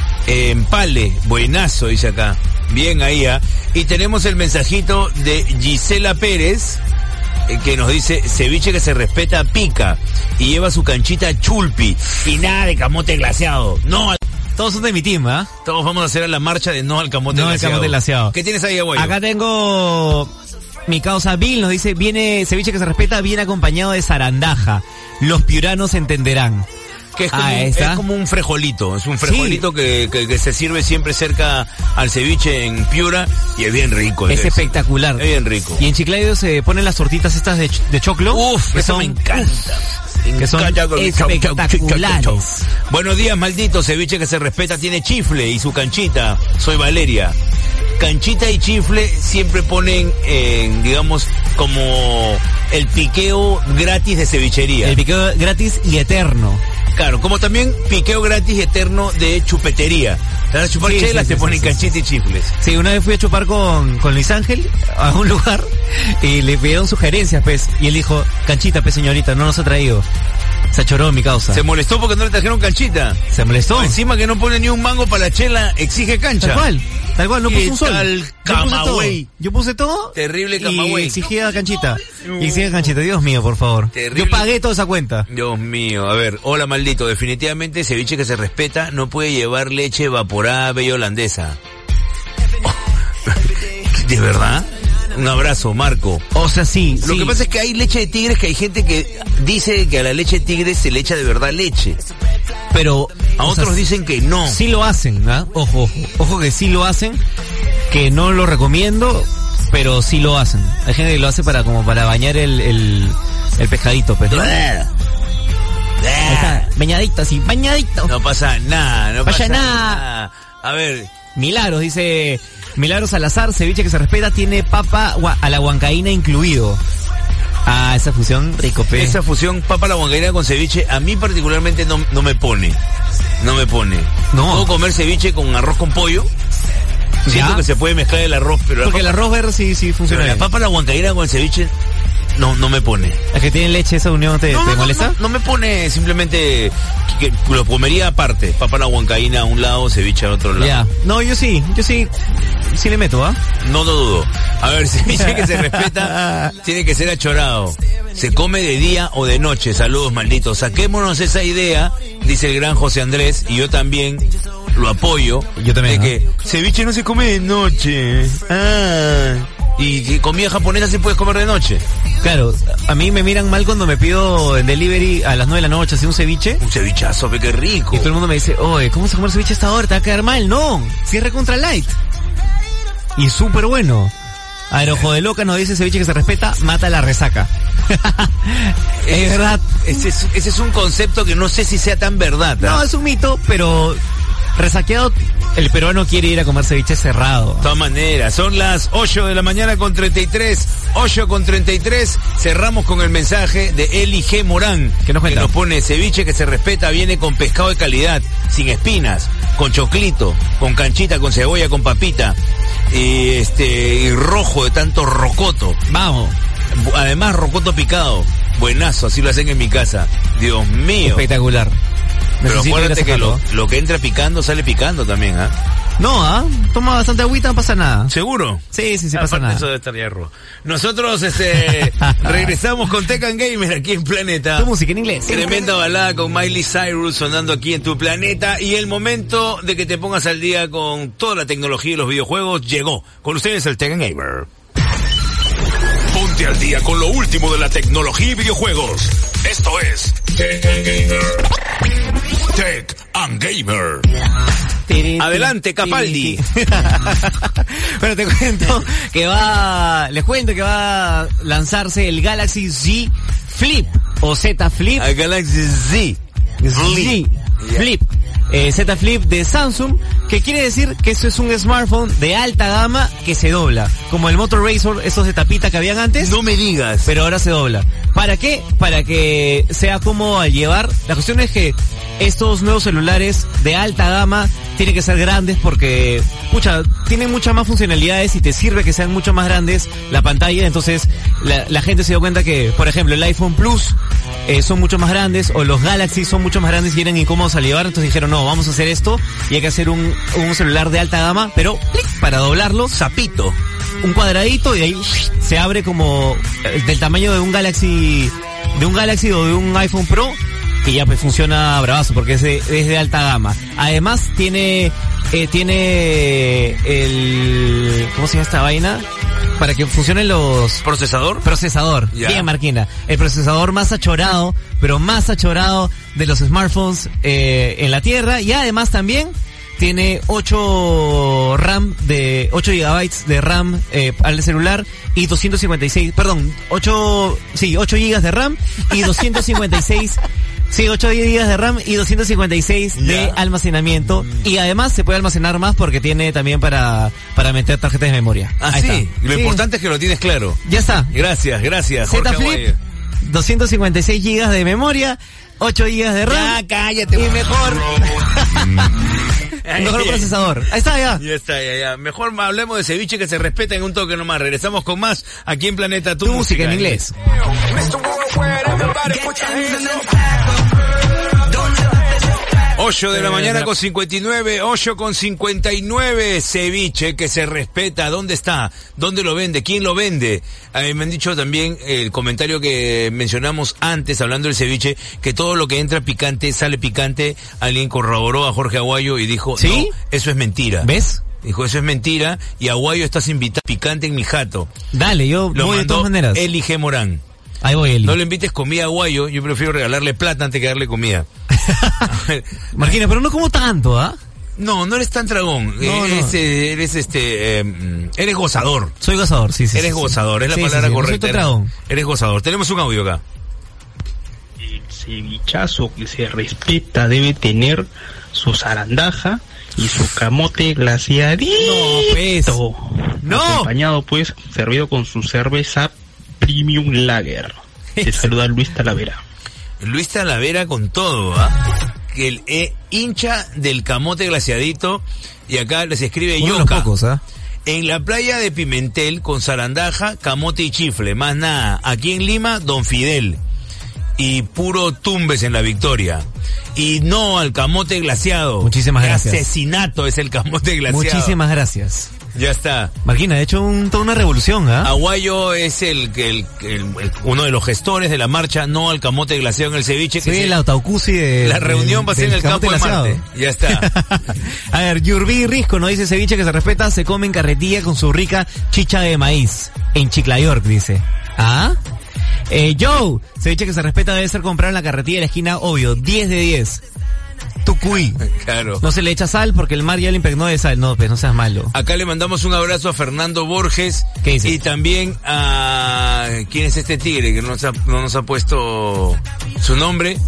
Empale, buenazo, dice acá. Bien ahí, Y tenemos el mensajito de Gisela Pérez, que nos dice, ceviche que se respeta pica y lleva su canchita chulpi y nada de camote glaseado. No al... Todos son de mi team, Todos vamos a hacer la marcha de no al camote glaseado. ¿Qué tienes ahí, abuelo? Acá tengo mi causa Bill, nos dice, viene ceviche que se respeta, viene acompañado de zarandaja. Los piuranos entenderán. Que es como un frejolito, es un frejolito que se sirve siempre cerca al ceviche en Piura y es bien rico. Es espectacular. Es bien rico. Y en Chiclayo se ponen las tortitas estas de choclo. Eso me encanta. Que son espectaculares. Buenos días, maldito. Ceviche que se respeta tiene chifle y su canchita. Soy Valeria. Canchita y chifle siempre ponen, digamos, como el piqueo gratis de cevichería. El piqueo gratis y eterno. Claro, como también piqueo gratis eterno de chupetería. Te vas a chupar chelas, te ponen canchita y chifles. Sí, una vez fui a chupar con Luis Ángel a un lugar y le pidieron sugerencias, pues, y él dijo, canchita, pues señorita, no nos ha traído. Se achoró mi causa. Se molestó porque no le trajeron canchita. Se molestó. Encima que no pone ni un mango para la chela, exige cancha. Tal cual, no puso un sol. Camagüey. Yo puse todo. Terrible camagüey. Y exigía canchita. Dios mío, por favor. Terrible. Yo pagué toda esa cuenta. Dios mío, a ver, hola maldito, definitivamente ceviche que se respeta no puede llevar leche evaporada bella holandesa. ¿De verdad? Un abrazo, Marco. O sea, sí. Lo que pasa es que hay leche de tigres, que hay gente que dice que a la leche de tigre se le echa de verdad leche. Pero a otros dicen que no. Sí lo hacen, Ojo que sí lo hacen, que no lo recomiendo, pero sí lo hacen. Hay gente que lo hace para bañar el pescadito, pues, ¿no? Ahí está, bañadito. No pasa nada, no pasa nada. A ver, Milagros dice, Milagros Salazar, ceviche que se respeta, tiene papa a la huancaína incluido. Esa fusión rico, pe. Esa fusión papa a la huancaína con ceviche a mí particularmente no me pone. No me pone. No. Puedo comer ceviche con arroz con pollo. Siento que se puede mezclar el arroz, pero porque el arroz verde sí funciona. Pero la papa a la huancaína con el ceviche no me pone. ¿Es que tiene leche esa unión te molesta? No me pone, simplemente que lo comería aparte. Papa a la huancaína a un lado, ceviche al otro lado. Ya. No, yo sí le meto, No lo dudo. A ver, ceviche que se respeta tiene que ser achorado. Se come de día o de noche. Saludos, malditos. Saquémonos esa idea, dice el gran José Andrés, y yo también lo apoyo. Yo también. De que ceviche no se come de noche. Y comida japonesa sí puedes comer de noche. Claro, a mí me miran mal cuando me pido en delivery a las 9 de la noche, así un ceviche. Un cevichazo, qué rico. Y todo el mundo me dice, oye, ¿cómo se comer ceviche a esta hora? Te va a quedar mal. No, cierre contra light. Y súper bueno. Aerojo de Loca nos dice, ceviche que se respeta, mata la resaca. Es verdad. Ese es un concepto que no sé si sea tan verdad. No, es un mito, pero resaqueado, el peruano quiere ir a comer ceviche cerrado. De todas maneras, son las 8 de la mañana con 33. 8 con 33. Cerramos con el mensaje de Eli G. Morán. ¿Qué nos cuenta? Que nos pone, ceviche que se respeta viene con pescado de calidad, sin espinas, con choclito, con canchita, con cebolla, con papita. Y rojo de tanto rocoto. Vamos. Además, rocoto picado. Buenazo, así lo hacen en mi casa. Dios mío. Espectacular. Pero acuérdate que lo que entra picando sale picando también, ¿ah? No, toma bastante agüita, no pasa nada. ¿Seguro? Sí, pasa nada. Eso debe estar hierro. Nosotros regresamos con Tekken Gamer aquí en Planeta. Tu música en inglés. Tremenda balada con Miley Cyrus sonando aquí en tu planeta. Y el momento de que te pongas al día con toda la tecnología y los videojuegos llegó. Con ustedes el Tekken Gamer. Ponte al día con lo último de la tecnología y videojuegos. Esto es Tekken Gamer. Tech and Gamer. Adelante, Capaldi. Bueno, les cuento que va a lanzarse el Galaxy Z Flip o Z Flip. El Galaxy Z Flip. Z Flip de Samsung, que quiere decir que eso es un smartphone de alta gama que se dobla, como el Motor Razr, esos de tapita que habían antes. No me digas. Pero ahora se dobla. ¿Para qué? Para que sea cómodo al llevar. La cuestión es que estos nuevos celulares de alta gama tienen que ser grandes porque, tienen muchas más funcionalidades y te sirve que sean mucho más grandes la pantalla. Entonces, la gente se dio cuenta que, por ejemplo, el iPhone Plus son mucho más grandes, o los Galaxy son mucho más grandes y eran incómodos al llevar. Entonces dijeron, no, vamos a hacer esto y hay que hacer un celular de alta gama, pero para doblarlo, zapito, un cuadradito, y ahí se abre como del tamaño de un Galaxy o de un iPhone Pro, y ya pues funciona bravazo porque es de alta gama. Además tiene el, ¿cómo se llama esta vaina? Para que funcionen los... Procesador. Yeah. Bien, Marquina. El procesador más achorado, pero más achorado de los smartphones en la Tierra. Y además también tiene 8 GB de RAM al celular y 8 GB de RAM y 256 Sí, 8 GB de RAM y 256 de almacenamiento. Y además se puede almacenar más porque tiene también para meter tarjetas de memoria. Ah, ahí sí. Está. Lo importante es que lo tienes claro. Ya está. Gracias, Jorge Z Flip, 256 GB de memoria, 8 GB de RAM. Ya, cállate. Y mejor procesador. Ahí está, ya. Ya está, ya. Mejor hablemos de ceviche que se respeta en un toque nomás. Regresamos con más aquí en Planeta Tu Música en inglés. 8 de la mañana con 59, 8 con 59, ceviche que se respeta. ¿Dónde está? ¿Dónde lo vende? ¿Quién lo vende? Me han dicho también el comentario que mencionamos antes hablando del ceviche, que todo lo que entra picante sale picante. Alguien corroboró a Jorge Aguayo y dijo, ¿sí? No, eso es mentira. ¿Ves? Dijo, eso es mentira, y Aguayo estás invitado picante en mi jato. Dale, yo lo voy de todas maneras. Eli G. Morán. Ahí voy, Eli. No le invites comida a Aguayo, yo prefiero regalarle plata antes que darle comida. Marquina, pero no como tanto, ¿ah? No eres tan dragón. No, eres gozador. Soy gozador, sí. Eres gozador, es la palabra correcta. No soy dragón. Eres gozador. Tenemos un audio acá. El cevichazo que se respeta debe tener su zarandaja y su camote glaciadito. No, pues. No. Acompañado, pues, servido con su cerveza Premium Lager. Te saluda Luis Talavera. Luis Talavera con todo, ¿ah? Que el hincha del camote glaciadito, y acá les escribe Yoka. Uno de los pocos, ¿ah? En la playa de Pimentel con zarandaja, camote y chifle, más nada. Aquí en Lima, Don Fidel. Y puro Tumbes en la Victoria. Y no al camote glaciado. Muchísimas gracias. Asesinato es el camote glaciado. Muchísimas gracias. Ya está. Marquina ha hecho toda una revolución, ¿ah? Aguayo es uno de los gestores de la marcha No al Camote Glaseado en el Ceviche. Sí, la Taucusi de... La reunión va a ser en el campo de Marte. Ya está. A ver, Yurbi Risco nos dice: ceviche que se respeta, se come en carretilla con su rica chicha de maíz. En Chiclayork, dice. ¿Ah? Joe, ceviche que se respeta debe ser comprado en la carretilla de la esquina, obvio, 10 de 10. Tucuy. Claro. No se le echa sal porque el mar ya le impregnó de sal. No, pues no seas malo. Acá le mandamos un abrazo a Fernando Borges. ¿Qué dice? Y también a... ¿Quién es este tigre que no nos ha puesto su nombre?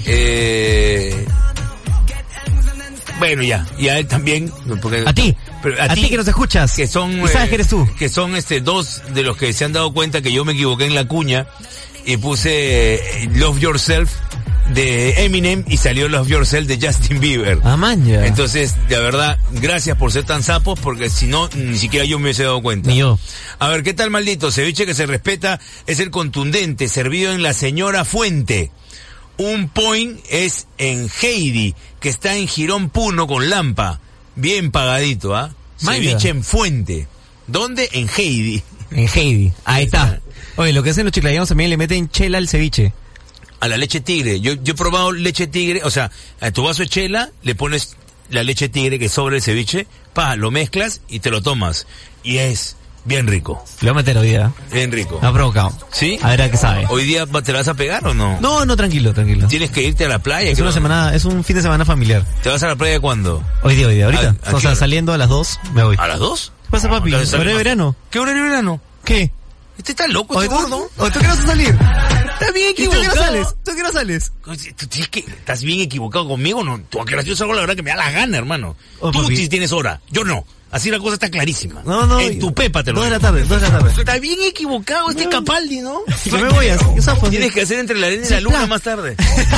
Bueno, ya. Y a él también. Porque, a ti. Pero a ti que nos escuchas. Que son... ¿Y sabes que eres tú? Que son dos de los que se han dado cuenta que yo me equivoqué en la cuña y puse Love Yourself de Eminem y salió Love Yourself de Justin Bieber. Ah, man, ya. Entonces, de verdad, gracias por ser tan sapos, porque si no, ni siquiera yo me hubiese dado cuenta. Ni yo. A ver, ¿qué tal, maldito? Ceviche que se respeta es el contundente, servido en la Señora Fuente. Un point es en Heidi, que está en Girón Puno con Lampa. Bien pagadito, ¿ah? Ceviche en Fuente. ¿Dónde? En Heidi. En Heidi. Ahí está. Oye, lo que hacen los chiclayanos también le meten chela al ceviche. A la leche tigre. Yo he probado leche tigre, o sea, a tu vaso de chela le pones la leche tigre que sobra el ceviche, lo mezclas y te lo tomas. Y es bien rico. Le voy a meter hoy día. Bien rico. Me ha provocado. ¿Sí? A ver a qué sabe. ¿Hoy día te la vas a pegar o no? No, tranquilo. Tienes que irte a la playa. Es una semana, es un fin de semana familiar. ¿Te vas a la playa cuándo? Hoy día, ahorita. O sea, saliendo a las 2, me voy. ¿A las 2? ¿Qué pasa, papi? ¿Horario de verano? ¿Qué horario de verano? ¿Qué? Este está loco, este gordo. ¿O tú qué vas a salir? Estás bien equivocado. ¿Tú qué no sales? Estás bien equivocado conmigo, ¿no? Tú a qué hora yo salgo la verdad que me da la gana, hermano. Tú sí tienes hora, yo no. Así la cosa está clarísima. No. En tu pepa te lo digo. 2 de la tarde. Está bien equivocado este Capaldi, ¿no? Yo me voy así. Tienes que hacer entre la arena y la luna más tarde.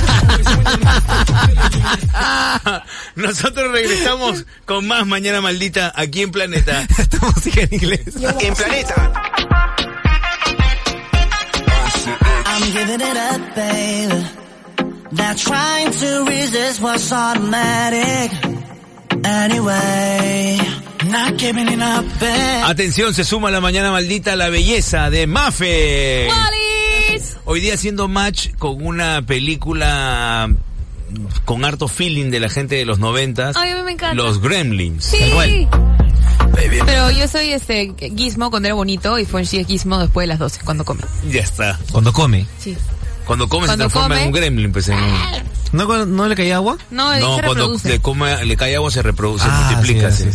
Nosotros regresamos con más Mañana Maldita aquí en Planeta. Esta música en inglés. En Planeta. I'm giving it up, baby. Not trying to resist what's automatic. Anyway, not giving it up, baby. Atención, se suma a la Mañana Maldita la belleza de Mafe. ¡Walis! Hoy día haciendo match con una película con harto feeling de la gente de los 90s. Ay, a mí me encanta. Los Gremlins. Sí. Pero yo soy Gizmo cuando era bonito y Fonchi es Gizmo después de las 12, cuando come. Ya está. Cuando come. Sí. Cuando come se transforma en un gremlin, pues ¿No le cae agua? No, se cuando reproduce. le cae agua se reproduce, se multiplica. Sí.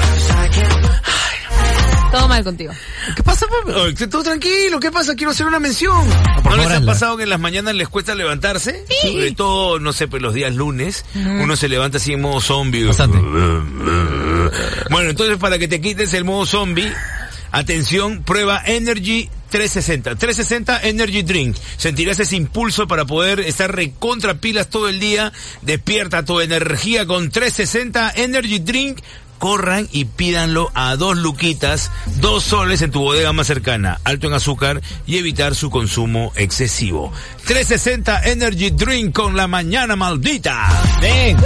Todo mal contigo. ¿Qué pasa, papi? Todo tranquilo, ¿qué pasa? Quiero hacer una mención. ¿No les ha pasado que en las mañanas les cuesta levantarse? Sí. Sobre todo, no sé, pues los días lunes, uno se levanta así en modo zombie. Bastante. Bueno, entonces para que te quites el modo zombie, atención, prueba Energy 360. 360 Energy Drink. Sentirás ese impulso para poder estar recontra pilas todo el día. Despierta tu energía con 360 Energy Drink. Corran y pídanlo a 2 luquitas, 2 soles en tu bodega más cercana, alto en azúcar y evitar su consumo excesivo. 360 Energy Drink con la Mañana Maldita. ¡Ven!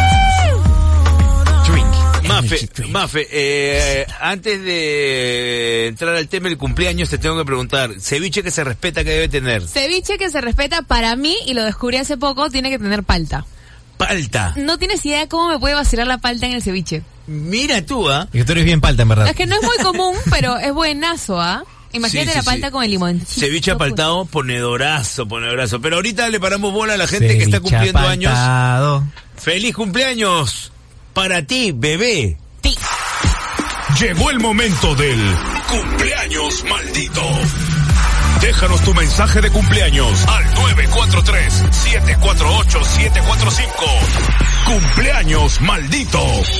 Mafe, antes de entrar al tema del cumpleaños te tengo que preguntar, ceviche que se respeta, ¿qué debe tener? Ceviche que se respeta para mí, y lo descubrí hace poco, tiene que tener palta. ¿Palta? No tienes idea cómo me puede vacilar la palta en el ceviche. Mira tú, ¿ah? Es que tú eres bien palta, en verdad. Es que no es muy común, pero es buenazo, ¿ah? Imagínate la palta con el limón. Ceviche apaltado, ponedorazo. Pero ahorita le paramos bola a la gente que está cumpliendo años. ¡Feliz cumpleaños! Para ti, bebé. Llegó el momento del cumpleaños maldito. Déjanos tu mensaje de cumpleaños al 943-748-745. Cumpleaños maldito.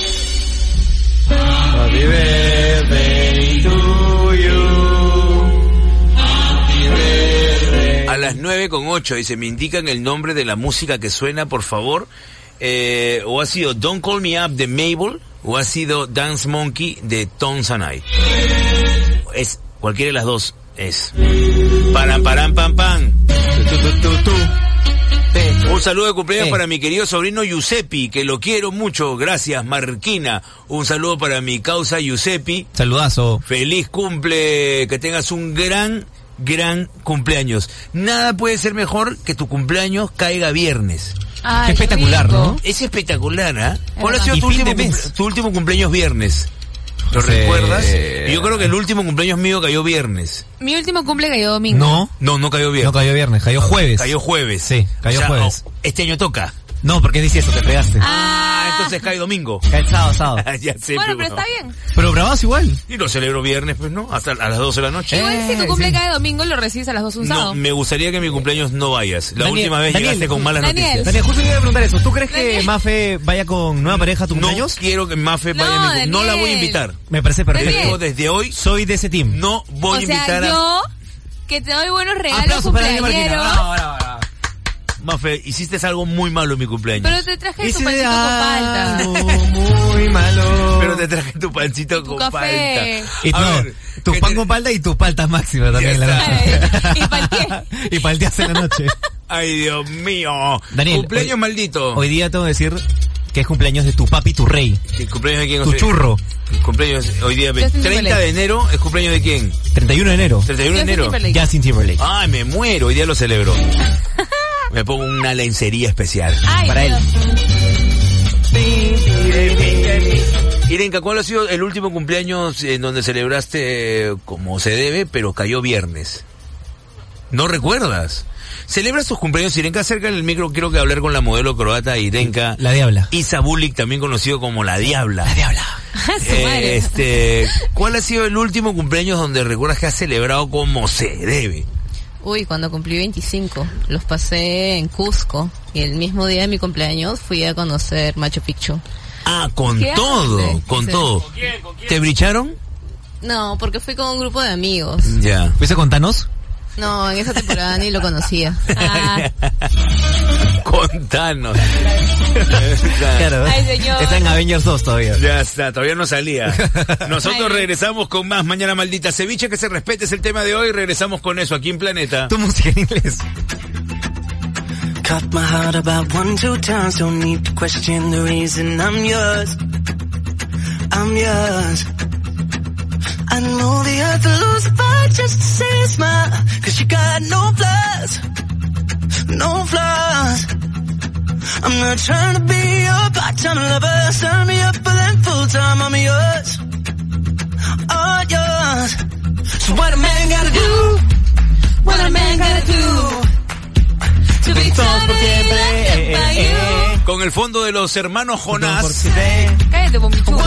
Happy birthday to you. Happy birthday. A las 9:08 dice, me indican el nombre de la música que suena, por favor. O ha sido Don't Call Me Up de Mabel, o ha sido Dance Monkey de Tones and I. Es cualquiera de las dos. Es param pam pam. Un saludo de cumpleaños para mi querido sobrino Giuseppe, que lo quiero mucho. Gracias, Marquina. Un saludo para mi causa Giuseppe. Saludazo. Feliz cumple, que tengas un gran cumpleaños. Nada puede ser mejor que tu cumpleaños caiga viernes. Ay, qué espectacular, rico. ¿no? Es espectacular, ¿ah? ¿Cuál ha sido Y tu fin de último cumpleaños viernes? ¿Lo recuerdas? Yo creo que el último cumpleaños mío cayó viernes. Mi último cumple cayó domingo. No cayó viernes. No cayó viernes, cayó jueves. Cayó jueves. Sí, cayó jueves. Este año toca. No, porque dice eso, te fregaste. Entonces cae domingo. Cae el sábado. Ya sé, Bueno, pero está bien. Pero grabás igual. Y lo celebro viernes, pues, ¿no? Hasta a las 12 de la noche. Igual si tu cumple cae domingo, lo recibes a las 2 un sábado. No, me gustaría que mi cumpleaños no vayas. La Daniel, última vez llegaste con malas noticias. Daniel, justo me iba a preguntar eso. ¿Tú crees que Mafe vaya con nueva pareja a tu cumpleaños? No quiero que Mafe vaya a no la voy a invitar. Me parece perfecto. Yo desde hoy soy de ese team. No voy a invitar a... yo, que te doy buenos regalos Aplausos para Daniel cumpleañeros. Marquina. Bravo. Mafe, hiciste algo muy malo en mi cumpleaños. Pero te traje tu pancito con palta. Muy malo. Pero te traje tu pancito con café. palta. Y tu pan con palta y tu palta máxima también. Y palteé. Y palteas en la noche. Ay, Dios mío. Daniel, cumpleaños maldito. Hoy día tengo que decir que es cumpleaños de tu papi, tu rey. ¿El cumpleaños de quién? Tu churro. El cumpleaños hoy día 30 de enero, ¿es cumpleaños de quién? 31 de enero. 31 de enero. Justin Timberlake. Ay, me muero, hoy día lo celebro. Me pongo una lencería especial. Ay, para Dios. él. Irenka, ¿cuál ha sido el último cumpleaños en donde celebraste como se debe, pero cayó viernes? ¿No recuerdas? ¿Celebras tus cumpleaños, Irenka? Cerca del micro quiero que hablar con la modelo croata Irenka. La Diabla. Isa Bulik, también conocido como la Diabla. La Diabla. ¿Cuál ha sido el último cumpleaños donde recuerdas que has celebrado como se debe? Uy, cuando cumplí 25, los pasé en Cusco y el mismo día de mi cumpleaños fui a conocer Machu Picchu. Ah, con ¿Qué todo, haces? con Sí. todo. ¿Con quién? ¿Te bricharon? No, porque fui con un grupo de amigos. Ya. ¿Fuiste con Thanos? No, en esa temporada ni lo conocía. Contanos. Claro. Ay, señor. Está en Avengers 2 todavía. Ya está, todavía no salía. Nosotros regresamos con más Mañana Maldita. Ceviche que se respete es el tema de hoy. Regresamos con eso aquí en Planeta. Tu música en inglés. Cut my heart about 1-2 times. Don't need to question the reason I'm yours. I'm yours. I know the earth will lose a fight just to see you smile. 'Cause you got no flaws. No flaws. I'm not trying to be your part-time lover. Sign me up for them full-time. I'm yours. All yours. So what a man gotta do? What a man gotta do? To be totally loved by you. Con el fondo de los hermanos Jonás. Cállate, bombichu.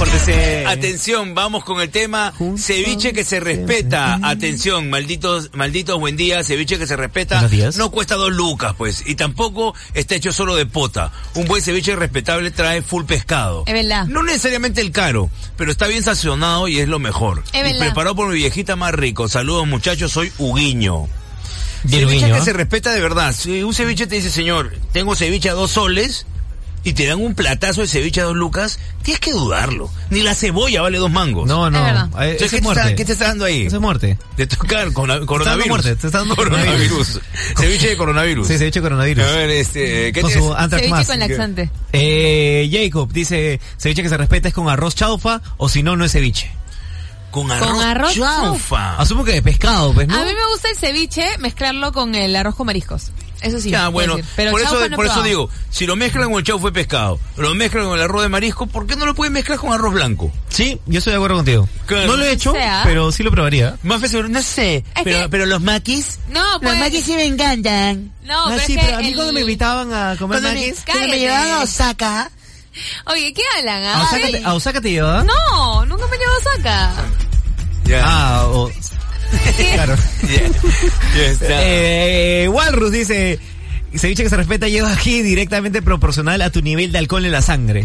Atención, vamos con el tema ceviche que se respeta. Atención, malditos, buen día. Ceviche que se respeta. Buenos días. No cuesta 2 lucas, pues. Y tampoco está hecho solo de pota. Un buen ceviche respetable trae full pescado. Es verdad. No necesariamente el caro, pero está bien sazonado y es lo mejor. Es Y verdad. preparado por mi viejita más rico. Saludos, muchachos, soy Huguiño. Bien, Ceviche Huguiño, que ¿eh? se respeta de verdad. Si un ceviche te dice, señor, tengo ceviche a 2 soles, y te dan un platazo de ceviche a 2 lucas, tienes que dudarlo. Ni la cebolla vale 2 mangos. No. Es verdad. Entonces, Eso es muerte. ¿qué te está dando ahí? Eso es muerte. De tocar coronavirus. muerte, te está dando coronavirus. Ceviche de coronavirus. Sí, ceviche coronavirus. A ver, ¿qué Con tienes? su antrax Ceviche más. con laxante. Jacob dice, ceviche que se respeta es con arroz chaufa, o si no, no es ceviche. Con arroz, arroz chaufa. Asumo que de pescado, pues, ¿no? A mí me gusta el ceviche mezclarlo con el arroz con mariscos. Eso sí. Ya, puedo bueno, decir. Pero por chaufa eso, no he por eso probado. digo, si lo mezclan con el chaufa de pescado, lo mezclan con el arroz de marisco, ¿por qué no lo pueden mezclar con arroz blanco? Sí, yo estoy de acuerdo contigo. Claro. No lo he hecho, O sea, pero sí lo probaría. Más seguro, no sé, pero los maquis, No, pues. sí me encantan. No, pero sí, es que pero a mí cuando me invitaban a comer maquis, cuando me llevaban a Osaka. Oye, ¿qué hablan? ¿A Osaka te llevaba? No, nunca me llevó a Osaka. ya. Claro. Ya está. Walrus dice, ceviche que se respeta lleva aquí directamente proporcional a tu nivel de alcohol en la sangre.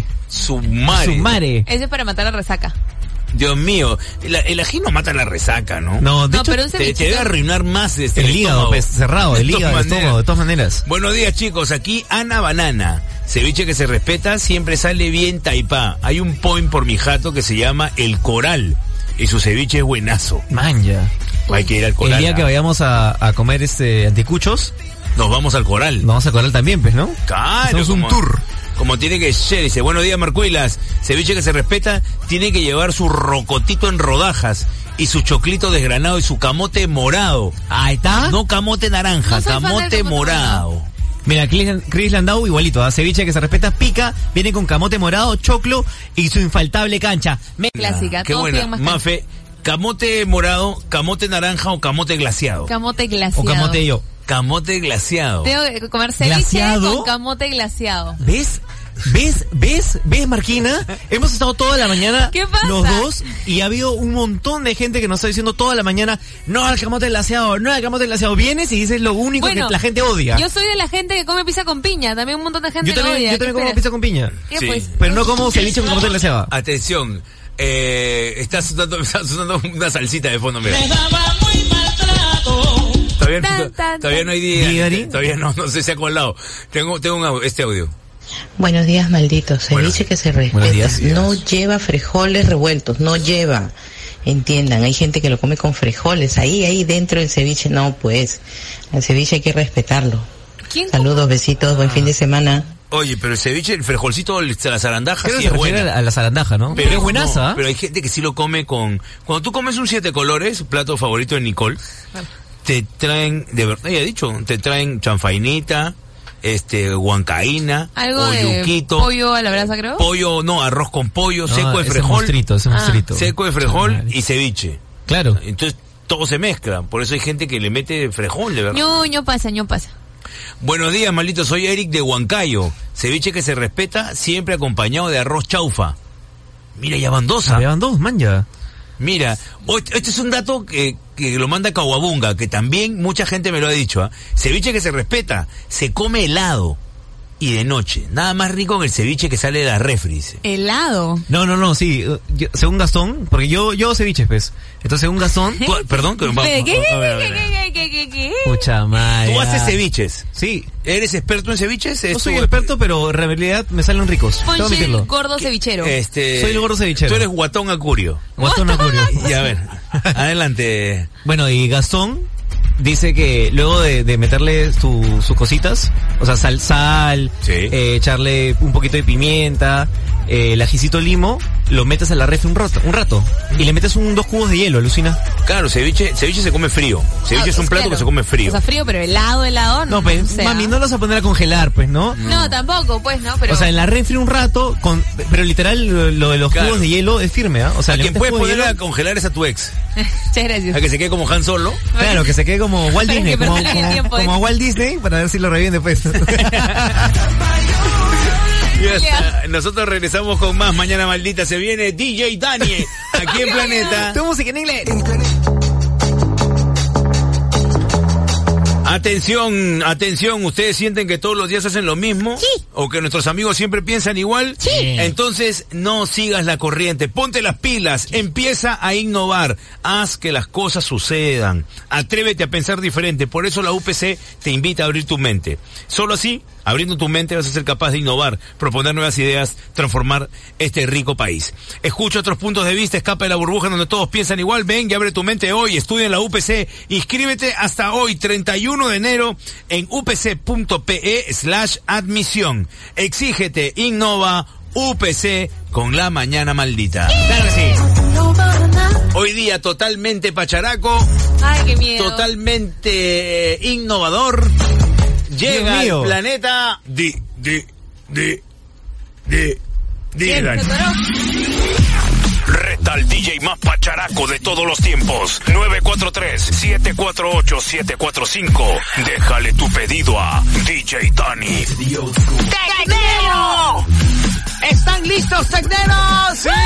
Sumare. Eso es para matar la resaca. Dios mío, el ají no mata la resaca, ¿no? No, de No, hecho, pero un te ceviche. debe arruinar más el hígado, estómago. pues, cerrado, el De hígado, todas el estómago, de todas maneras. Buenos días, chicos. Aquí Ana Banana. Ceviche que se respeta siempre sale bien taipá. Hay un point por mi jato que se llama El Coral. Y su ceviche es buenazo. Manja. Hay que ir al Coral. El día que vayamos a comer anticuchos, nos vamos al Coral. Nos vamos al Coral también, pues, ¿no? Claro. Hacemos un tour. Como tiene que ser. Dice, buenos días, Marcuilas. Ceviche que se respeta, tiene que llevar su rocotito en rodajas y su choclito desgranado y su camote morado. Ahí está. No camote naranja, camote morado. Mira, Chris Landau igualito, ceviche que se respeta, pica, viene con camote morado, choclo y su infaltable cancha. Clásica, qué todos buena. piden más Mafe, camote morado, camote naranja o camote glaseado. Camote glaseado. O camote yo. Camote glaseado. Tengo que comer ceviche ¿Glaseado? con camote glaseado. ¿Ves, Marquina? Hemos estado toda la mañana ¿Qué pasa? los dos y ha habido un montón de gente que nos está diciendo toda la mañana, no al camote glaseado, no al camote glaseado. Vienes y dices lo único que la gente odia. Yo soy de la gente que come pizza con piña, también un montón de gente Yo también odia. como pizza con piña. ¿Qué Sí. pues? Pero no como ceviche con camote glaseado. Atención, está sonando una salsita de fondo, mira. Todavía no hay día. Todavía no sé si ha colado. Tengo este audio. Buenos días, malditos. Ceviche que se respeta. días. No lleva frijoles revueltos, no lleva. Entiendan, hay gente que lo come con frijoles. Ahí dentro del ceviche, no, pues. El ceviche hay que respetarlo. Saludos, besitos, buen fin de semana. Oye, pero el ceviche, el frijolcito, la zarandaja Creo sí que es se refiere buena. a la zarandaja, ¿no? Pero es buenaza. Pero hay gente que sí lo come con... Cuando tú comes un 7 colores, plato favorito de Nicole, te traen, de verdad, ya he dicho, te traen chanfainita, huancaína, Algo de oyuquito, pollo a la brasa, creo. pollo, no, arroz con pollo, No, seco de ese frijol, monstruito. seco de frijol y ceviche. Claro. Entonces, todo se mezcla. Por eso hay gente que le mete frijol, de verdad. ño pasa. Buenos días, maldito. Soy Eric de Huancayo. Ceviche que se respeta, siempre acompañado de arroz chaufa. Mira, ya van dos. Ya van dos, man, ya. Mira, este es un dato que lo manda Kawabunga, que también mucha gente me lo ha dicho. Ceviche que se respeta, se come helado y de noche. Nada más rico que el ceviche que sale de la refri. Helado. No, sí. Según Gastón, porque yo ceviche, pues. Entonces, según Gastón... Perdón, que ¿Qué? Pucha madre. ¿Tú haces ceviches? Sí. ¿Eres experto en ceviches? No soy experto, pero en realidad me salen ricos. Tengo que Ponche el admitirlo. gordo cevichero. Soy el gordo cevichero. Tú eres guatón acurio. Guatón acurio. Y a ver, adelante. Bueno, y Gastón dice que luego de meterle sus cositas, o sea, sal, echarle un poquito de pimienta, el ajicito limo, lo metes a la refri un rato y le metes 2 cubos de hielo, alucina. Claro, ceviche se come frío. Ceviche es un plato que se come frío. O sea, frío, pero helado, no. Pues, o sea. Mami, no lo vas a poner a congelar, pues, ¿no? No, tampoco, pues, ¿no? Pero... O sea, en la refri un rato, pero literal, lo de los cubos de hielo es firme, ¿ah? O sea, a quien puedes poner hielo... a congelar es a tu ex. Muchas gracias. A que se quede como Han Solo. Claro, que se quede como Walt Disney, como Walt Disney, para ver si lo reviven después. Ya está. Nosotros regresamos con más Mañana Maldita. Se viene DJ Dani aquí en Planeta. Tu música en inglés. Atención, ¿ustedes sienten que todos los días hacen lo mismo? Sí. ¿O que nuestros amigos siempre piensan igual? Sí. Entonces, no sigas la corriente, ponte las pilas, empieza a innovar, haz que las cosas sucedan, atrévete a pensar diferente, por eso la UPC te invita a abrir tu mente. Solo así, abriendo tu mente vas a ser capaz de innovar, proponer nuevas ideas, transformar este rico país. Escucha otros puntos de vista, escapa de la burbuja donde todos piensan igual, ven y abre tu mente hoy, estudia en la UPC, inscríbete hasta hoy, 31 de enero, en upc.pe/admisión. Exígete, innova, UPC con la Mañana Maldita. Claro que sí. Hoy día totalmente pacharaco. Ay, qué miedo. Totalmente innovador. Llega al planeta Reta al DJ más pacharaco de todos los tiempos. 943-748-745. Déjale tu pedido a DJ Dani. ¡Tecnero! ¿Están listos, tecneros? ¡Sí!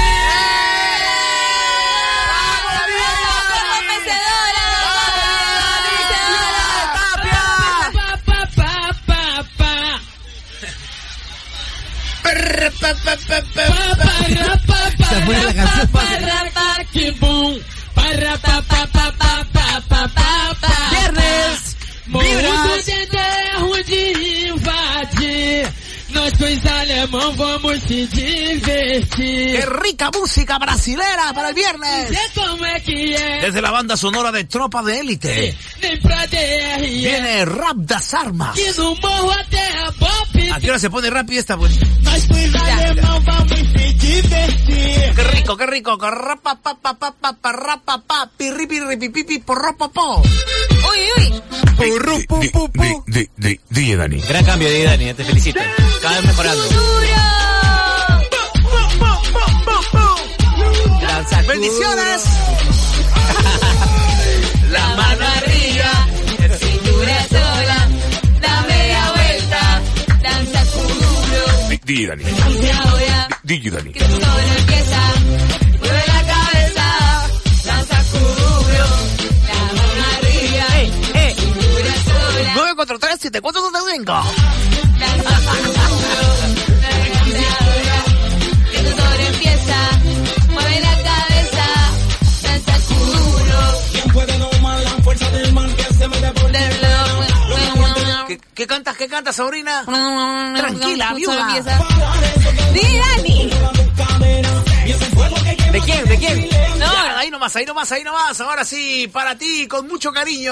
Viernes, vibras. Depois alemão, vamos se divertir. ¡Qué rica música brasilera para el viernes! Desde la banda sonora de Tropa de Élite. Viene Rap das Armas. ¿A qué hora se pone rápido esta? Pues? ¡Qué rico, qué rico! DJ Dani. Gran cambio, DJ Dani, te felicito. Cada vez mejorando. ¡Bendiciones! La mano arriba, cintura sola, da media vuelta, danza culo. DJ Dani. DJ Dani. Que todo empieza, mueve la cabeza, danza culo, la mano arriba, cintura sola. 943-7425. Danza culo, que todo empieza, mueve la cabeza, danza culo. ¿Quién puede domar la fuerza del man que se me devuelve? ¿Qué cantas, sobrina? Tranquila, viuda. Dani. ¿De quién? ¿De quién? No, ya, ahí nomás. Ahora sí, para ti, con mucho cariño.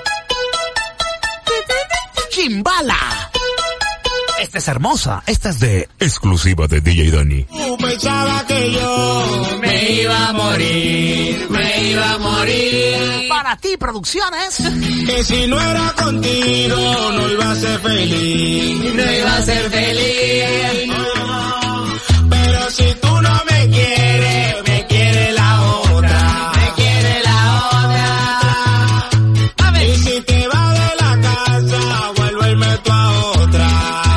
Chimbala. Esta es hermosa. Esta es de exclusiva de DJ Dani. Pensaba que yo me iba a morir, Para ti, Producciones. Que si no era contigo, no iba a ser feliz. Pero si tú no me quieres, me quiere la otra. Y si te vas de la casa, vuelve tú a otra.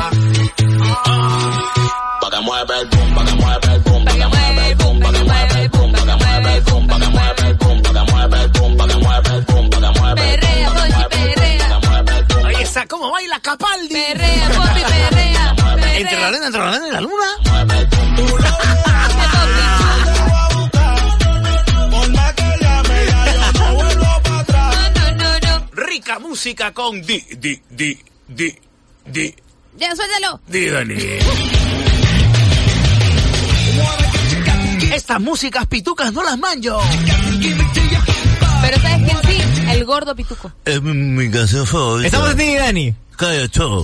Pa' que mueve el boom, pa' que mueve el boom, pa' que mueve el boom, pa' que mueve el boom, pa' que mueve el boom, pa' que mueve el boom, pa' que mueve el boom, pa' que mueve el boom, pa' que mueve el boom. Perrea, Pochi, perrea. Ahí está, ¿cómo baila Capaldi? Perrea, Pochi, perrea. Entre la arena y la luna. Rica música con Ya, suéltalo. DJ Dani. Estas músicas pitucas no las manjo. Pero ¿sabes quién sí? El gordo pituco. Es mi canción favorita. Estamos en DJ Dani. Calla, chavo.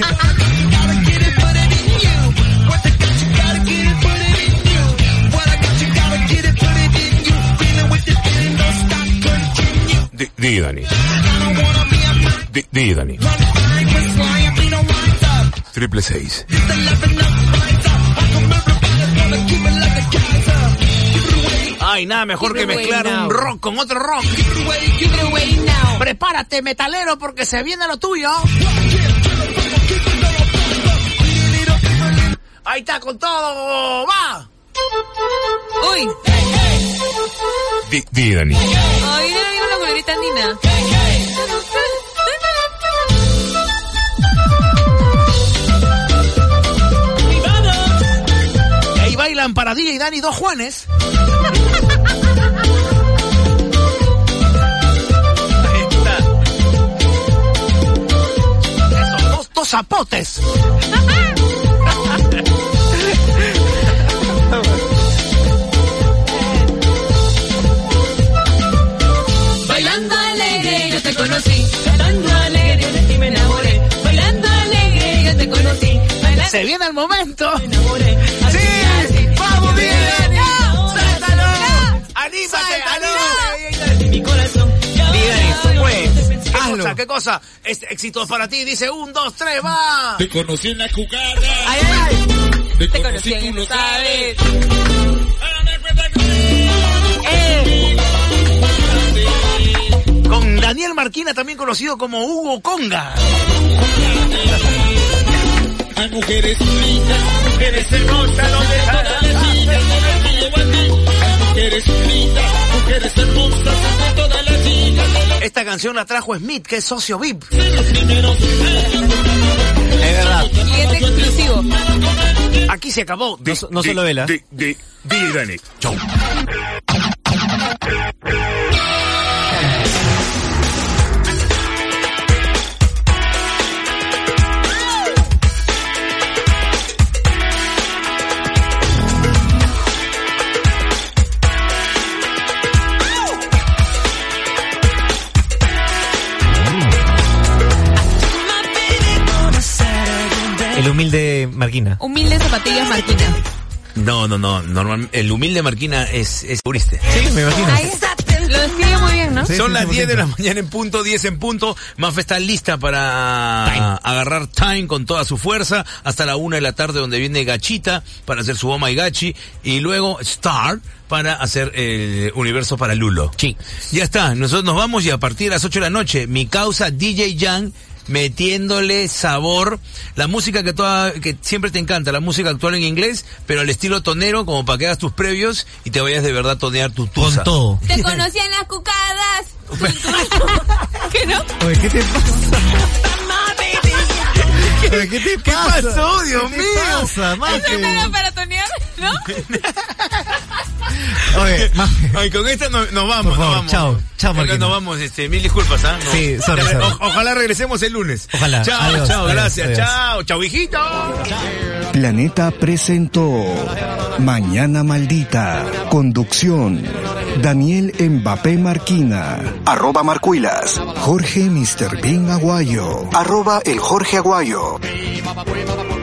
DJ Dani. DJ Dani. 666. Ay, nada mejor que mezclar un rock con otro rock. Prepárate, metalero, porque se viene lo tuyo. Ahí está, con todo, va. Uy. DJ Dani. Ay, le digo una culerita andina. Y ahí bailan para DJ Dani 2 Juanes. Ahí está. Esos dos zapotes. Bailando alegre yo te conocí, bailando alegre de ti me enamoré, bailando alegre yo te conocí, bailando. Se viene el momento. Me enamoré. Sí, vamos bien. Suéltalo. Anímate, Mi corazón. ¿Qué cosa? Éxitos para ti, dice 1, 2, 3, va. Te conocí en la jugada. Ay, ay, ay. Te conocí, tú lo sabes. Con Daniel Marquina, también conocido como Hugo Conga. Hay mujeres bonitas, mujeres hermosas, donde están las chicas, donde te llevo a ti. Hay mujeres bonitas, mujeres hermosas, donde todas las chicas. Esta canción la trajo Smith, que es socio VIP. Es verdad. Y es exclusivo. Aquí se acabó. No solo vela. DJ Dani. Chau. Marquina. Humilde zapatillas Marquina. No, normal, el humilde Marquina es puriste. Sí, me imagino. Ahí está. Lo describe muy bien, ¿no? Sí, son las 10 de la mañana en punto, 10 en punto. Mafe está lista para agarrar Time con toda su fuerza hasta la 1 de la tarde, donde viene Gachita para hacer su Oh My Gachi, y luego Star para hacer el universo para Lulo. Sí. Ya está, nosotros nos vamos, y a partir de las 8 de la noche, mi causa DJ Jan, metiéndole sabor, la música que siempre te encanta, la música actual en inglés, pero al estilo tonero, como para que hagas tus previos y te vayas de verdad a tonear tu tusa. Con todo. Te conocí en las cucadas. ¿Qué no? Oye, ¿qué te pasa? Oye, ¿qué te pasa? ¿Qué pasó, Dios mío? ¿Qué pasa, ¿Eso no era para tonear, no? Oye, ay, con esta nos vamos, por favor, chao, Marquina. Nos vamos, mil disculpas, ¿ah? No. Sí, sorry. Ojalá regresemos el lunes. Ojalá. Chao, adiós, chao, adiós, gracias. adiós. Chao, hijito. Planeta presentó Mañana Maldita. Conducción: Daniel Mbappé Marquina, @Marcuilas, Jorge Mr. Bean Aguayo, @el Jorge Aguayo.